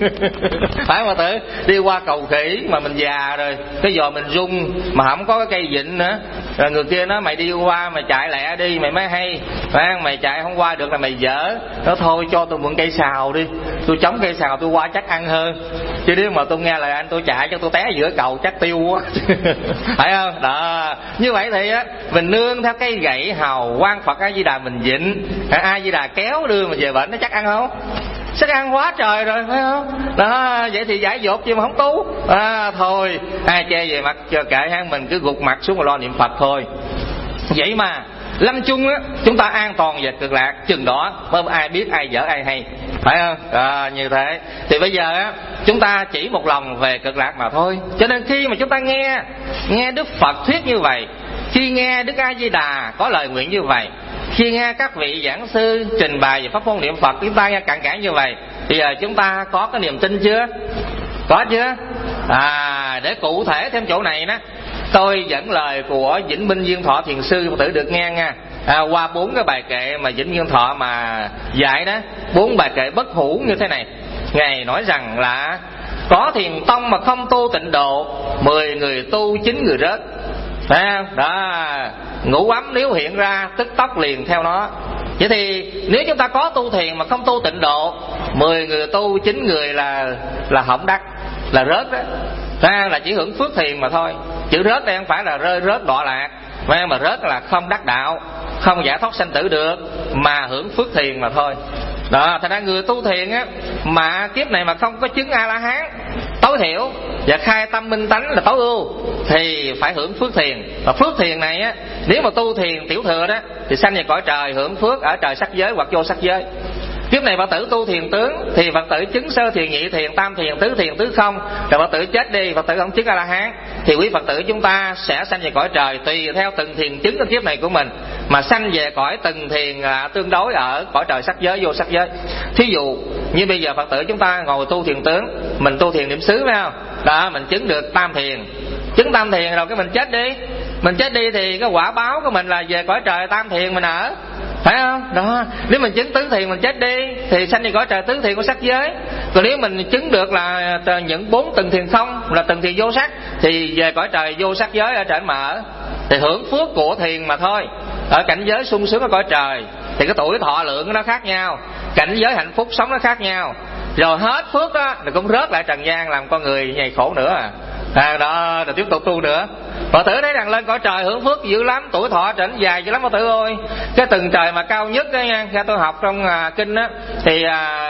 Phải Phật tử? Đi qua cầu khỉ mà mình già rồi, cái giò mình rung mà không có cái cây vịn nữa, rồi người kia nói mày đi qua mày chạy lẹ đi mày mới hay, phải không? Mày chạy không qua được là mày dở. Nó thôi cho tôi mượn cây sào đi, tôi chống cây sào tôi qua chắc ăn hơn. Chứ nếu mà tôi nghe lời anh tôi chạy cho tôi té giữa cầu chắc tiêu quá. Phải không? Đó. Như vậy thì mình nương theo cây gậy hào quang Phật A Di Đà mình vịn, A Di Đà kéo đưa mà về bệnh nó chắc ăn không? Chắc ăn quá trời rồi, phải không? Đó, vậy thì giải dột chứ mà không tu. Thôi ai chê về mặt cho kệ hắn, mình cứ gục mặt xuống mà lo niệm Phật thôi. Vậy mà lâm chung á, chúng ta an toàn về cực lạc chừng đó mới ai biết ai dở ai hay, phải không? Như thế thì bây giờ á, chúng ta chỉ một lòng về cực lạc mà thôi. Cho nên khi mà chúng ta nghe Đức Phật thuyết như vậy, khi nghe Đức A Di Đà có lời nguyện như vậy, khi nghe các vị giảng sư trình bày về pháp môn niệm Phật, chúng ta nghe cặn kẽ như vậy, thì giờ chúng ta có cái niềm tin chưa? Có chưa? Để cụ thể thêm chỗ này đó, tôi dẫn lời của Vĩnh Minh Duyên Thọ Thiền Sư Phật tử được nghe nha. Qua 4 cái bài kệ mà Vĩnh Duyên Thọ mà dạy đó, 4 bài kệ bất hủ như thế này. Ngài nói rằng là có thiền tông mà không tu tịnh độ, 10 người tu 9 người rớt. Phải không? Đó, ngũ ấm nếu hiện ra tức tốc liền theo nó. Vậy thì nếu chúng ta có tu thiền mà không tu tịnh độ, 10 người tu 9 người là hỏng đắc, là rớt đó. Là chỉ hưởng phước thiền mà thôi. Chữ rớt đây không phải là rơi rớt đọa lạc, mà rớt là không đắc đạo, không giải thoát sanh tử được, mà hưởng phước thiền mà thôi. Đó, thành ra người tu thiền á mà kiếp này mà không có chứng A La Hán tối thiểu và khai tâm minh tánh là tối ưu thì phải hưởng phước thiền. Và phước thiền này á, nếu mà tu thiền tiểu thừa đó thì sanh về cõi trời hưởng phước ở trời sắc giới hoặc vô sắc giới. Kiếp này Phật tử tu thiền tướng thì Phật tử chứng sơ thiền, nhị thiền, tam thiền, tứ thiền, tứ không, rồi Phật tử chết đi, Phật tử không chứng A La Hán thì quý Phật tử chúng ta sẽ sanh về cõi trời tùy theo từng thiền chứng ở kiếp này của mình mà sanh về cõi từng thiền tương đối ở cõi trời sắc giới, vô sắc giới. Thí dụ như bây giờ Phật tử chúng ta ngồi tu thiền tướng, mình tu thiền niệm xứ phải không? Đó, mình chứng được tam thiền, chứng tam thiền rồi cái mình chết đi. Mình chết đi thì cái quả báo của mình là về cõi trời tam thiền mình ở, phải không? Đó, nếu mình chứng tứ thiền mình chết đi thì sanh đi cõi trời tứ thiền của sắc giới. Còn nếu mình chứng được là những 4 từng thiền không là từng thiền vô sắc thì về cõi trời vô sắc giới ở trển mà ở, thì hưởng phước của thiền mà thôi. Ở cảnh giới sung sướng ở cõi trời thì cái tuổi thọ lượng nó khác nhau, cảnh giới hạnh phúc sống nó khác nhau. Rồi hết phước đó thì cũng rớt lại trần gian làm con người nhầy khổ nữa đó, rồi tiếp tục tu nữa. Phật tử thấy rằng lên cõi trời hưởng phước dữ lắm, tuổi thọ trở nên dài dữ lắm Phật tử ơi. Cái từng trời mà cao nhất đó nha, khi tôi học trong kinh á thì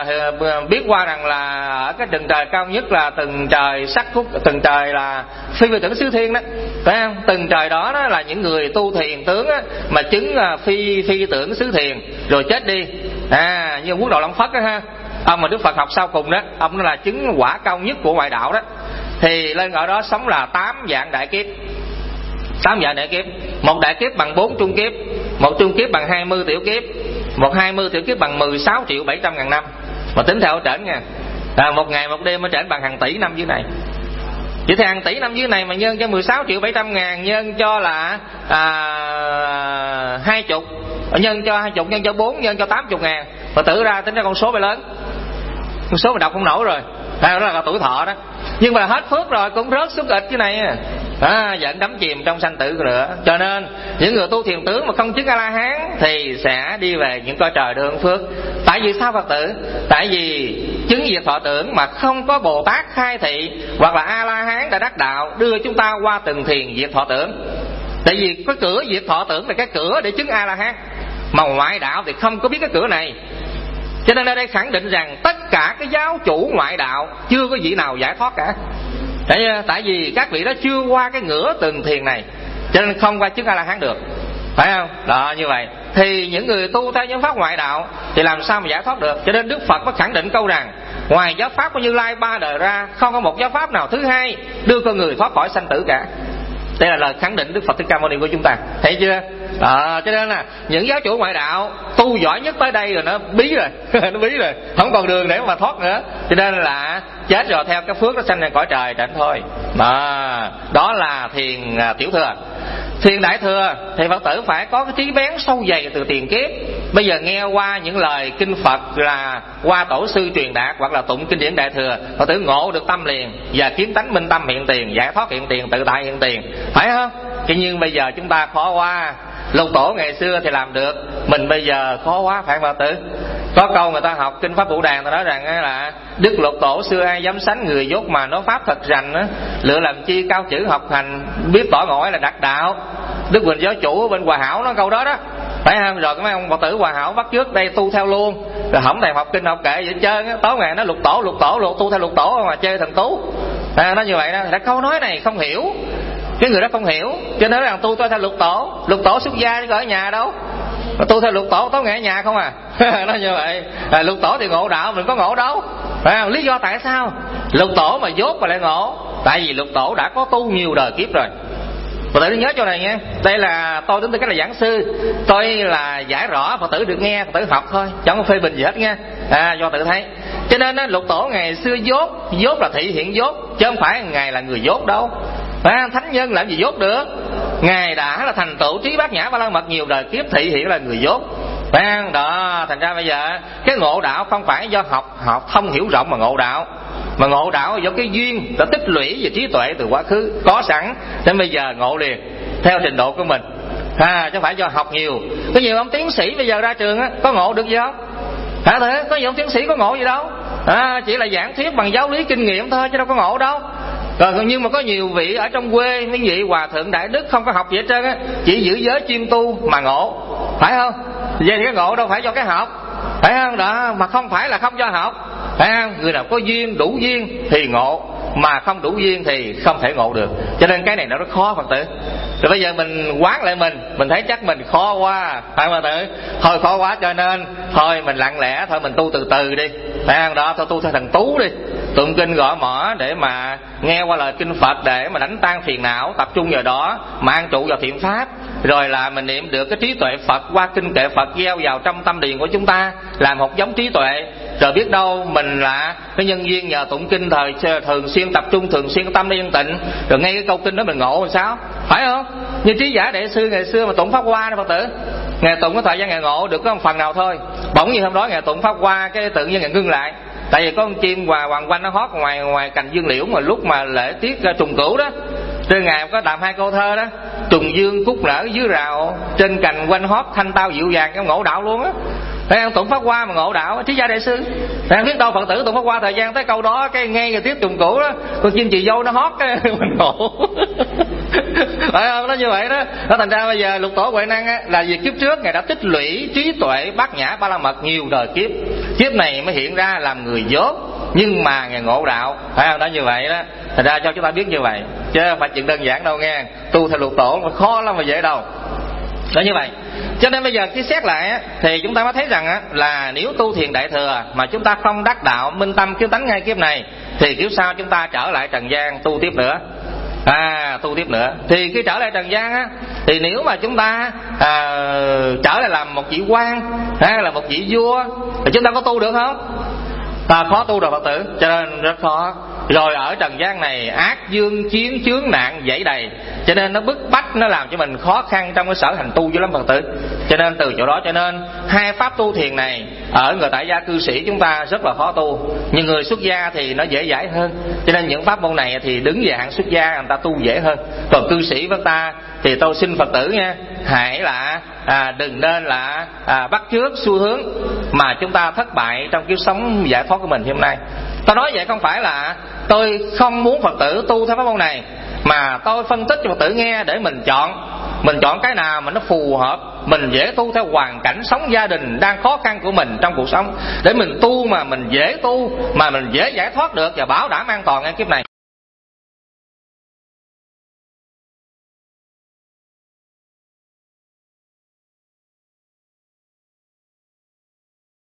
biết qua rằng là ở cái từng trời cao nhất là từng trời sắc phúc, từng trời là phi vị tưởng xứ thiên đó. phải không? Từng trời đó đó là những người tu thiền tướng á, mà chứng phi tưởng xứ thiền rồi chết đi, như Quốc Độ Long Phất đó ha, ông mà Đức Phật học sau cùng đó, ông nó là chứng quả cao nhất của ngoại đạo đó, thì lên ở đó sống là 8 vạn đại kiếp. 8 vạn đại kiếp, một đại kiếp bằng 4 trung kiếp, một trung kiếp bằng 20 tiểu kiếp, một 20 tiểu kiếp bằng 16.700.000 năm, mà tính theo ở trển nha, một ngày một đêm ở trển bằng hàng tỷ năm dưới này. Vậy thì hàng tỷ năm dưới này mà nhân cho 16.700.000, nhân cho là 20, nhân cho 20, nhân cho 4, nhân cho 80.000, và tự ra tính ra con số phải lớn, con số mà đọc không nổi rồi. Đó là tuổi thọ đó. Nhưng mà hết phước rồi cũng rớt xuống ịch cái này dẫn đắm chìm trong sanh tử nữa. Cho nên những người tu thiền tướng mà không chứng A-la-hán thì sẽ đi về những cõi trời được hưởng phước. Tại vì sao Phật tử? Tại vì chứng diệt thọ tưởng mà không có Bồ Tát khai thị hoặc là A-la-hán đã đắc đạo đưa chúng ta qua từng thiền diệt thọ tưởng. Tại vì cái cửa diệt thọ tưởng là cái cửa để chứng A-la-hán, mà ngoại đạo thì không có biết cái cửa này. Cho nên ở đây khẳng định rằng tất cả cái giáo chủ ngoại đạo chưa có vị nào giải thoát cả. Tại vì các vị đó chưa qua cái ngửa từng thiền này, cho nên không qua chứng A-la-hán được, phải không? Đó, như vậy thì những người tu theo giáo pháp ngoại đạo thì làm sao mà giải thoát được. Cho nên Đức Phật có khẳng định câu rằng ngoài giáo pháp của Như Lai 3 đời ra, không có một giáo pháp nào thứ hai đưa con người thoát khỏi sanh tử cả. Đây là lời khẳng định Đức Phật Thích Ca Mâu Ni của chúng ta, thấy chưa? Cho nên là những giáo chủ ngoại đạo tu giỏi nhất tới đây rồi nó bí rồi nó bí rồi, không còn đường để mà thoát nữa. Cho nên là chết rồi theo cái phước nó sanh ra cõi trời trển thôi. Đó là thiền tiểu thừa. Thiền đại thừa thì Phật tử phải có cái trí bén sâu dày từ tiền kiếp. Bây giờ nghe qua những lời kinh Phật là qua tổ sư truyền đạt hoặc là tụng kinh điển đại thừa, Phật tử ngộ được tâm liền và kiến tánh minh tâm hiện tiền, giải thoát hiện tiền, tự tại hiện tiền, phải không? Nhưng bây giờ chúng ta khó quá. Lục tổ ngày xưa thì làm được, mình bây giờ khó quá, phải không Phật tử? Có câu người ta học kinh Pháp Vũ Đàn, ta nói rằng là Đức Lục Tổ xưa ai dám sánh, người dốt mà nói pháp thật rành á, lựa làm chi cao chữ học hành, biết tỏ ngõi là đạt đạo. Đức Quỳnh giáo chủ bên Hòa Hảo nói câu đó đó, phải không? Rồi mấy ông Phật tử Hòa Hảo bắt trước đây tu theo luôn, rồi không thèm học kinh học kệ vậy trơn á. Tối ngày nó lục tổ tu theo lục tổ mà chơi thần tú, nó như vậy đó. Là câu nói này không hiểu, cái người đó không hiểu, cho nên nói rằng tu theo lục tổ xuất gia chứ ở nhà đâu, tu theo lục tổ tối ngày ở nhà không à. Nó như vậy. Lục tổ thì ngộ đạo, mình có ngộ đâu, phải không? Lý do tại sao lục tổ mà dốt mà lại ngộ? Tại vì lục tổ đã có tu nhiều đời kiếp rồi. Phật tử nhớ chỗ này nha. Đây là tôi tính tư cách là giảng sư, tôi là giải rõ, Phật tử được nghe, Phật tử học thôi, chẳng có phê bình gì hết nha. Do tự thấy. Cho nên lục tổ ngày xưa dốt là thị hiện dốt, chứ không phải ngài là người dốt đâu. Thánh nhân làm gì dốt được? Ngài đã là thành tựu trí bát nhã ba la mật nhiều đời kiếp, thị hiện là người dốt. Đó, thành ra bây giờ cái ngộ đạo không phải do học thông hiểu rộng mà ngộ đạo, mà ngộ đạo do cái duyên đã tích lũy về trí tuệ từ quá khứ có sẵn, nên bây giờ ngộ liền theo trình độ của mình, chứ không phải do học nhiều. Có nhiều ông tiến sĩ bây giờ ra trường á, có ngộ được gì không? Thế có nhiều ông tiến sĩ có ngộ gì đâu, chỉ là giảng thuyết bằng giáo lý kinh nghiệm thôi chứ đâu có ngộ đâu. Rồi nhưng mà có nhiều vị ở trong quê, mấy vị hòa thượng đại đức không có học gì hết trơn á, chỉ giữ giới chuyên tu mà ngộ, phải không? Vậy thì cái ngộ đâu phải do cái học, phải không? Đó, mà không phải là không do học, phải không? Người nào có duyên, đủ duyên thì ngộ, mà không đủ duyên thì không thể ngộ được. Cho nên cái này nó rất khó Phật tử. Rồi bây giờ mình quán lại mình thấy chắc mình khó quá, phải không Phật tử? Thôi khó quá cho nên thôi mình lặng lẽ thôi, mình tu từ từ đi, phải không? Đó, thôi tu theo thần tú đi, tụng kinh gõ mõ để mà nghe qua lời kinh Phật để mà đánh tan phiền não, tập trung vào đó mà an trụ vào thiện pháp, rồi là mình niệm được cái trí tuệ Phật qua kinh kệ Phật gieo vào trong tâm điền của chúng ta, làm một giống trí tuệ. Rồi biết đâu mình là cái nhân duyên nhờ tụng kinh thường xuyên tập trung, thường xuyên tâm yên tịnh, rồi ngay cái câu kinh đó mình ngộ làm sao, phải không? Như Trí Giả Đệ Sư ngày xưa mà tụng pháp hoa đó Phật tử, ngày tụng có thời gian ngày ngộ được có một phần nào thôi, bỗng nhiên hôm đó ngày tụng pháp hoa cái tự nhiên ngày ngưng lại. Tại vì có con chim hoàng quanh nó hót ngoài cành dương liễu mà lúc mà lễ tiết trùng cửu đó, trên ngày có đàm 2 câu thơ đó: trùng dương cúc nở dưới rào, trên cành quanh hót thanh tao dịu dàng, cái ngộ đạo luôn á. Thấy không? Tụng pháp hoa mà ngộ đạo, Trí Giả Đệ Sư. Thấy biết đâu Phật tử tụng pháp hoa thời gian tới câu đó cái nghe người tiếp trùng cửu đó, con chim chị dâu nó hót cái mình ngộ. Phải không? Nó như vậy đó. Nó thành ra bây giờ lục tổ Huệ Năng á, là việc kiếp trước ngài đã tích lũy trí tuệ bát nhã ba la mật nhiều đời kiếp, kiếp này mới hiện ra làm người dốt, nhưng mà ngài ngộ đạo, phải không? Đó như vậy đó. Thành ra cho chúng ta biết như vậy. chứ không phải chuyện đơn giản đâu nghe. Tu theo lục tổ mà khó lắm mà dễ đâu. Đó như vậy. Cho nên bây giờ khi xét lại á, thì chúng ta mới thấy rằng á, là nếu tu thiền đại thừa mà chúng ta không đắc đạo minh tâm kiếp tánh ngay kiếp này, thì kiếp sau chúng ta trở lại trần gian tu tiếp nữa. Tu tiếp nữa. Thì khi trở lại trần gian á, thì nếu mà chúng ta trở lại làm một vị quan hay là một vị vua, thì chúng ta có tu được không? Khó tu được Phật tử, cho nên rất khó. Rồi ở trần gian này ác dương chiến chướng nạn dẫy đầy, cho nên nó bức bách, nó làm cho mình khó khăn trong cái sở hành tu dữ lắm Phật tử. Cho nên từ chỗ đó cho nên hai pháp tu thiền này ở người tại gia cư sĩ chúng ta rất là khó tu, nhưng người xuất gia thì nó dễ dãi hơn. Cho nên những pháp môn này thì đứng về hạng xuất gia người ta tu dễ hơn. Còn cư sĩ với ta thì tôi xin Phật tử nha, hãy là đừng nên là bắt chước xu hướng mà chúng ta thất bại trong kiếp sống giải thoát của mình hôm nay. Tôi nói vậy không phải là tôi không muốn Phật tử tu theo pháp môn này, mà tôi phân tích cho Phật tử nghe để mình chọn cái nào mà nó phù hợp, mình dễ tu theo hoàn cảnh sống gia đình đang khó khăn của mình trong cuộc sống, để mình tu mà mình dễ tu, mà mình dễ giải thoát được và bảo đảm an toàn ngay kiếp này.